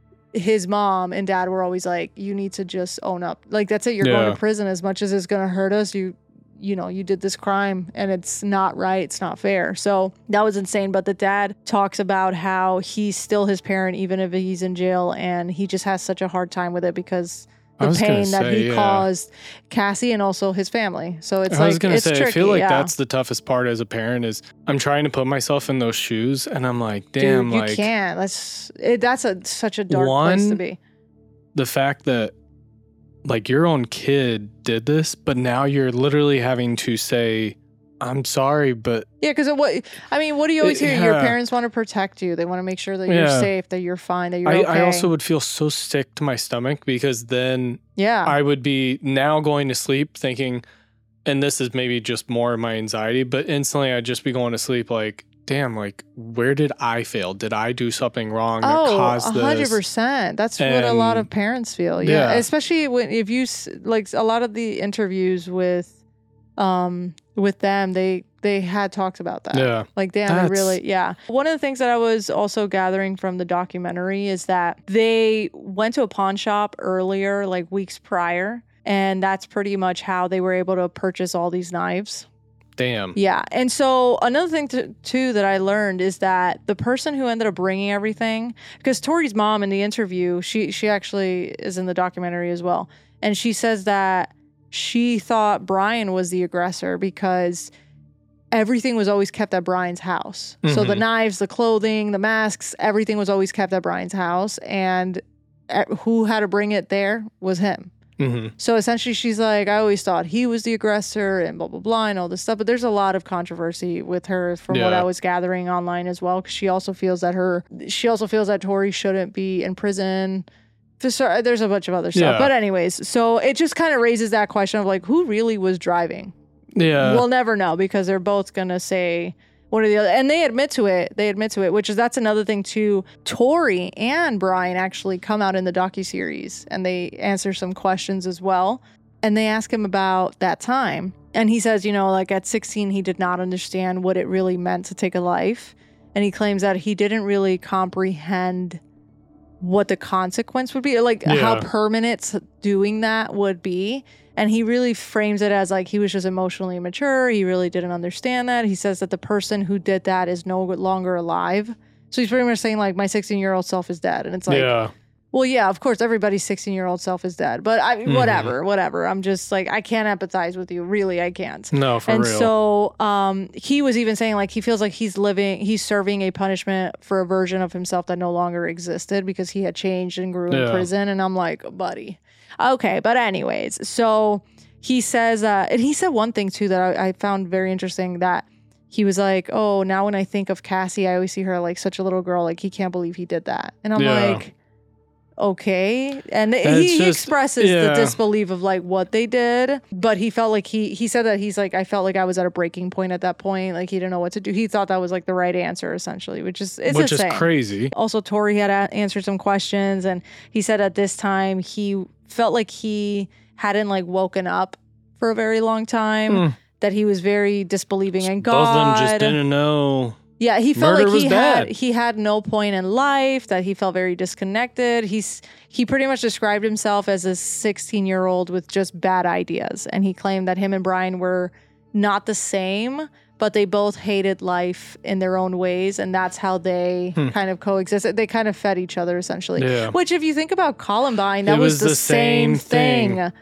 his mom and dad were always like, you need to just own up. Like, that's it. You're Yeah. going to prison. As much as it's going to hurt us, you, you know, you did this crime and it's not right. It's not fair. So that was insane. But the dad talks about how he's still his parent, even if he's in jail, and he just has such a hard time with it because I the was gonna pain that say, he yeah. caused Cassie and also his family. So it's I like, was gonna it's say, tricky. I feel like yeah. that's the toughest part as a parent is I'm trying to put myself in those shoes, and I'm like, damn, Dude, you like can't. That's it, that's a such a dark place to One, be. the fact that like your own kid did this, but now you're literally having to say, I'm sorry, but Yeah, because what I mean, what do you always It- hear? Your yeah. parents want to protect you. They want to make sure that you're Yeah. safe, that you're fine, that you're I, okay. I also would feel so sick to my stomach because then yeah, I would be now going to sleep thinking, and this is maybe just more of my anxiety, but instantly I'd just be going to sleep like, damn, like, where did I fail? Did I do something wrong that oh, caused a hundred this? percent. That's what a lot And- of parents feel. Yeah, Yeah. especially when if you s- like a lot of the interviews with, um, with them, they they had talked about that. Yeah. Like, damn, it That's- really, yeah. One of the things that I was also gathering from the documentary is that they went to a pawn shop earlier, like weeks prior, and that's pretty much how they were able to purchase all these knives. Damn. Yeah. And so another thing to, too that I learned is that the person who ended up bringing everything, because Tori's mom in the interview, she she actually is in the documentary as well, and she says that she thought Brian was the aggressor because everything was always kept at Brian's house. So the Mhm. knives, the clothing, the masks, everything was always kept at Brian's house, and uh, who had to bring it there was him. hmm So essentially, she's like, I always thought he was the aggressor and blah, blah, blah, and all this stuff. But there's a lot of controversy with her from what Yeah. I was gathering online as well. Because she also feels that her, she also feels that Tori shouldn't be in prison. So there's a bunch of other stuff. Yeah. But anyways, so it just kind of raises that question of like, who really was driving? Yeah. We'll never know because they're both going to say one or the other. And they admit to it. They admit to it, which is that's another thing too. Tori and Brian actually come out in the docuseries and they answer some questions as well. And they ask him about that time. And he says, you know, like at sixteen, he did not understand what it really meant to take a life. And he claims that he didn't really comprehend what the consequence would be, like how Yeah. permanent doing that would be. And he really frames it as like he was just emotionally immature. He really didn't understand that. He says that the person who did that is no longer alive. So he's pretty much saying like my sixteen-year-old self is dead. And it's like, yeah. well, yeah, of course, everybody's sixteen-year-old self is dead. But I, Mhm. whatever, whatever. I'm just like, I can't empathize with you. Really, I can't. No, for and real. so um, he was even saying like he feels like he's living, he's serving a punishment for a version of himself that no longer existed because he had changed and grew in Yeah. prison. And I'm like, buddy. Okay, but anyways, so he says, uh, and he said one thing too that I, I found very interesting, that he was like, oh, now when I think of Cassie, I always see her like such a little girl, like he can't believe he did that. And I'm Yeah. like, okay. And It's he, he just- expresses yeah. the disbelief of like what they did, but he felt like he he said that he's like, I felt like I was at a breaking point at that point. Like he didn't know what to do. He thought that was like the right answer essentially, which is it's Which insane. is crazy. Also, Tori had a- answered some questions, and he said at this time he felt like he hadn't like woken up for a very long time. Mm. That he was very disbelieving in God. Both of them just didn't know. Yeah, he felt Murder like was he bad. had he had no point in life. That he felt very disconnected. He's he pretty much described himself as a sixteen year old with just bad ideas, and he claimed that him and Brian were not the same, but they both hated life in their own ways, and that's how they Hmm. kind of coexisted. They kind of fed each other essentially. Yeah. Which, if you think about Columbine, that It was, was the, the same, same thing. thing.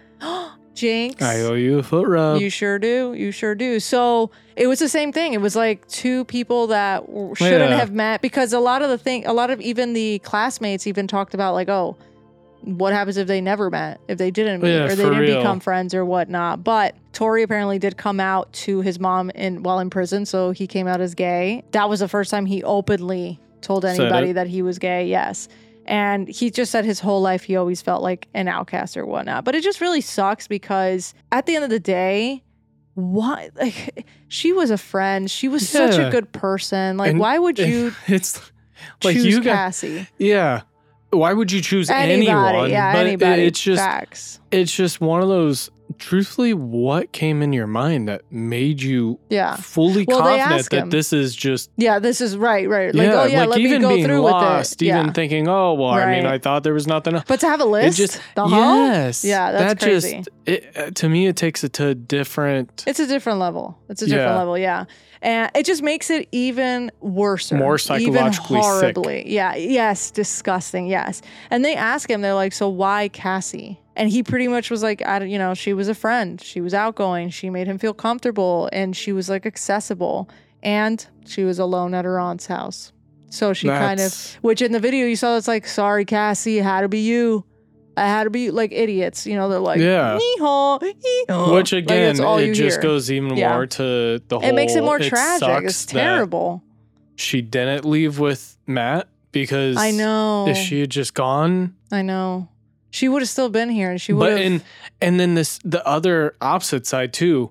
Jinx. I owe you a foot rub. You sure do. You sure do. So it was the same thing. It was like two people that w- shouldn't Yeah. have met, because a lot of the thing, a lot of even the classmates even talked about like, oh, what happens if they never met, if they didn't meet, Yeah, or they for didn't real. become friends or whatnot. But Tori apparently did come out to his mom in while in prison, so he came out as gay. That was the first time he openly told Said anybody it. that he was gay. Yes. And he just said his whole life he always felt like an outcast or whatnot. But it just really sucks because at the end of the day, why? Like, she was a friend. She was such a Yeah. good person. Like, And- why would you It's like choose you got. Cassie? Yeah. Why would you choose Anybody, anyone? yeah, But anybody. It's just. Facts. It's just one of those. Truthfully, what came in your mind that made you Yeah. fully Well, they confident ask that him. this is just Yeah, this is right, right. Like, yeah, oh yeah, like let even me go being through lost, with it. even Yeah. thinking, oh well, I mean, Right. I thought there was nothing. else. But to have a It list, just the whole, yes, yeah, that's that crazy. just it, uh, to me it takes it to a different, It's a different level. It's a different Yeah. level, yeah. And it just makes it even worse. More psychologically even sick. horribly. Yeah, yes, disgusting, yes. And they ask him, they're like, so why Cassie? And he pretty much was like, I don't, you know, she was a friend. She was outgoing. She made him feel comfortable, and she was like accessible. And she was alone at her aunt's house. So she kind of, That's- which in the video you saw, it's like, sorry, Cassie, it had to be you. I had to be like idiots. You know, they're like, Yeah. "Hee-haw, hee-haw." which Like, again, that's all it you just hear. goes even Yeah. more to the whole. It makes it more tragic. sucks It's that terrible. She didn't leave with Matt because I know. if she had just gone, I know. She would have still been here, and she would but have. and and then this the other opposite side too.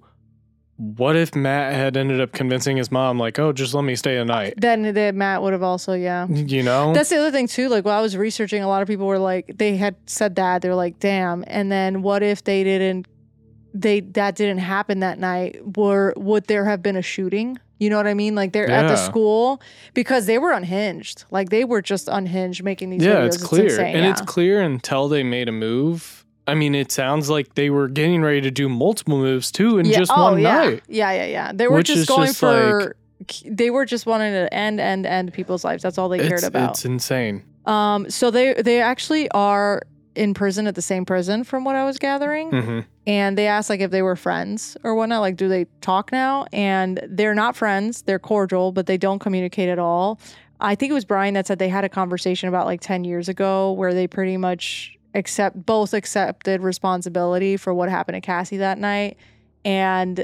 What if Matt had ended up convincing his mom, like, oh, just let me stay a night? Then the, Matt would have also, yeah. You know? That's the other thing too. Like while I was researching, a lot of people were like, they had said that they're like, damn. And then what if they didn't? They that didn't happen that night. Were would there have been a shooting? You know what I mean? Like they're at the Yeah. school because they were unhinged. Like they were just unhinged making these yeah, videos. it's clear. insane, and yeah. it's clear until they made a move. I mean, it sounds like they were getting ready to do multiple moves too in yeah. just oh, one yeah. night. Yeah, yeah, yeah. They were Which just is going just for. They were just wanting to end, end, end people's lives. That's all they cared It's, about. it's insane. Um, so they they actually are in prison at the same prison, from what I was gathering. hmm And they asked like if they were friends or whatnot. Like, do they talk now? And they're not friends. They're cordial, but they don't communicate at all. I think it was Brian that said they had a conversation about like ten years ago where they pretty much accept both accepted responsibility for what happened to Cassie that night, and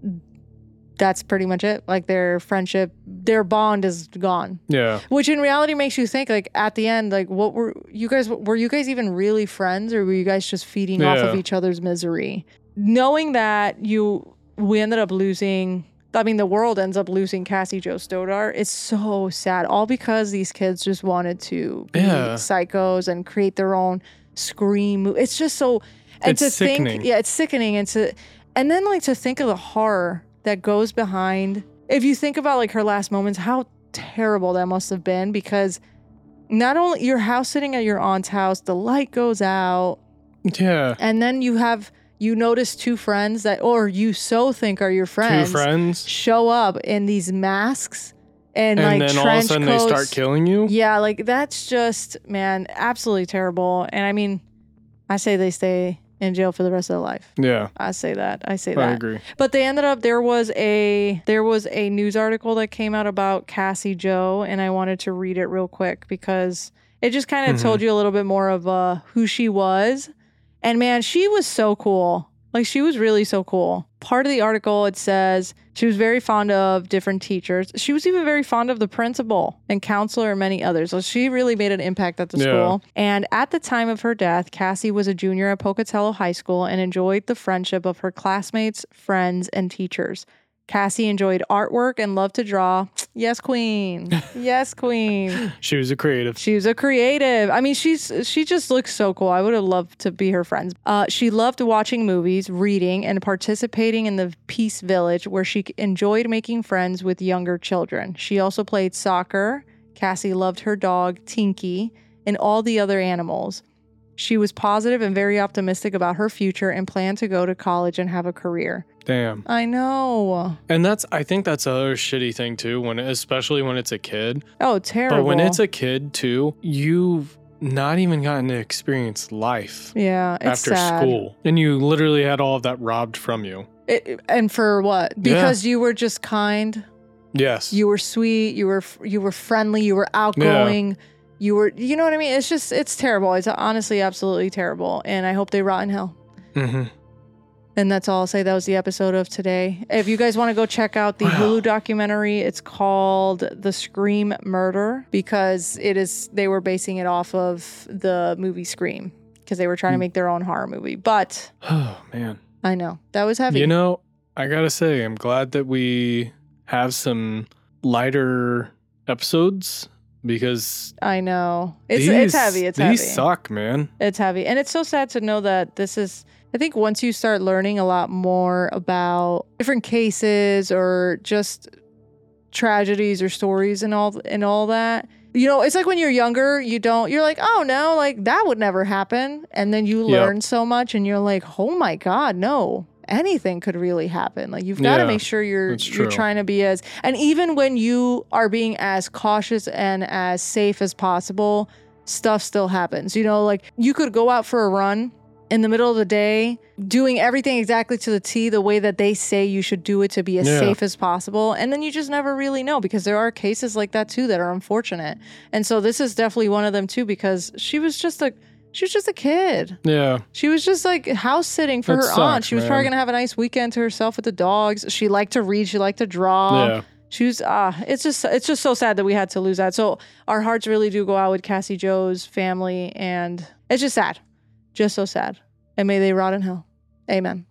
that's pretty much it. Like their friendship, their bond is gone. Yeah. Which in reality makes you think, like, at the end, like, what were you guys, were you guys even really friends, or were you guys just feeding off of Yeah. each other's misery? Knowing that you, we ended up losing, I mean, the world ends up losing Cassie Jo Stodart. It's so sad. All because these kids just wanted to be Yeah. psychos and create their own scream. mo- It's just so, and It's to sickening. think, yeah, it's sickening. And to, and then like to think of the horror that goes behind, if you think about like her last moments, how terrible that must have been, because not only your house sitting at your aunt's house, the light goes out, Yeah. and then you have, you notice two friends that, or you so think are your friends, Two friends. show up in these masks and, And like then all of a trench sudden coats. they start killing you. Yeah, like that's just, man, absolutely terrible. And I mean, I say they stay in jail for the rest of their life. Yeah. I say that. I say I that. agree. But they ended up, there was a there was a news article that came out about Cassie Jo, and I wanted to read it real quick because it just kind of Mhm. told you a little bit more of uh, who she was. And man, she was so cool. Like, she was really so cool. Part of the article, it says she was very fond of different teachers. She was even very fond of the principal and counselor and many others. So she really made an impact at the Yeah. school. And at the time of her death, Cassie was a junior at Pocatello High School and enjoyed the friendship of her classmates, friends, and teachers. Cassie enjoyed artwork and loved to draw. Yes, queen. Yes, queen. She was a creative. She was a creative. I mean, she's she just looks so cool. I would have loved to be her friends. Uh, she loved watching movies, reading, and participating in the Peace Village, where she enjoyed making friends with younger children. She also played soccer. Cassie loved her dog, Tinky, and all the other animals. She was positive and very optimistic about her future and planned to go to college and have a career. Damn. I know. And that's, I think that's another shitty thing too, when especially when it's a kid. Oh, terrible. But when it's a kid too, you've not even gotten to experience life. Yeah, it's after sad. school. And you literally had all of that robbed from you. It, and for what? Because yeah. you were just kind. Yes. You were sweet. You were you were friendly. You were outgoing. Yeah. You were, you know what I mean? It's just, it's terrible. It's honestly absolutely terrible. And I hope they rot in hell. Mm-hmm. And that's all I'll say. That was the episode of today. If you guys want to go check out the wow. Hulu documentary, it's called The Scream Murder, because it is, they were basing it off of the movie Scream, because they were trying mm. to make their own horror movie. But, oh man, I know that was heavy. You know, I gotta say, I'm glad that we have some lighter episodes. Because I know it's these, it's heavy. It's these heavy. These suck, man. It's heavy, and it's so sad to know that this is. I think once you start learning a lot more about different cases or just tragedies or stories and all and all that, you know, it's like when you're younger, you don't. You're like, oh no, like that would never happen, and then you learn yep. so much, and you're like, oh my god, no. Anything could really happen. Like, you've got to yeah, make sure you're you're trying to be as, and even when you are being as cautious and as safe as possible, stuff still happens. You know, like you could go out for a run in the middle of the day, doing everything exactly to the T, the way that they say you should do it to be as yeah. safe as possible. And then you just never really know, because there are cases like that too that are unfortunate. And so this is definitely one of them too, because she was just a She was just a kid. Yeah. She was just like house sitting for that her sucks, aunt. She was man. probably going to have a nice weekend to herself with the dogs. She liked to read. She liked to draw. Yeah. She was, ah, uh, it's just, it's just so sad that we had to lose that. So our hearts really do go out with Cassie Jo's family, and it's just sad. Just so sad. And may they rot in hell. Amen.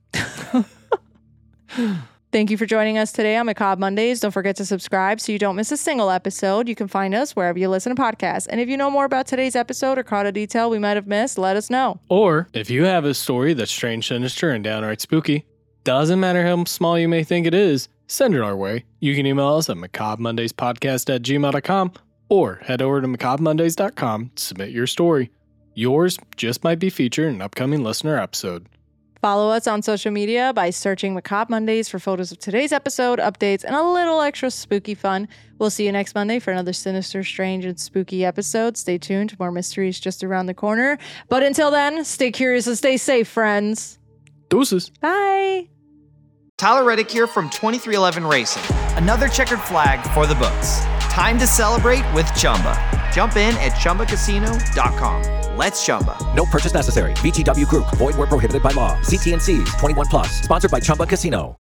Thank you for joining us today on Macabre Mondays. Don't forget to subscribe so you don't miss a single episode. You can find us wherever you listen to podcasts. And if you know more about today's episode or caught a detail we might have missed, let us know. Or if you have a story that's strange, sinister, and downright spooky, doesn't matter how small you may think it is, send it our way. You can email us at macabre mondays podcast at gmail dot com or head over to macabre mondays dot com to submit your story. Yours just might be featured in an upcoming listener episode. Follow us on social media by searching Macabre Mondays for photos of today's episode, updates, and a little extra spooky fun. We'll see you next Monday for another sinister, strange, and spooky episode. Stay tuned. More mysteries just around the corner. But until then, stay curious and stay safe, friends. Deuces. Bye. Tyler Reddick here from twenty-three eleven Racing. Another checkered flag for the books. Time to celebrate with Chumba. Jump in at chumba casino dot com. Let's Chumba. No purchase necessary. V G W Group. Void where prohibited by law. See T and C's. twenty-one plus. Sponsored by Chumba Casino.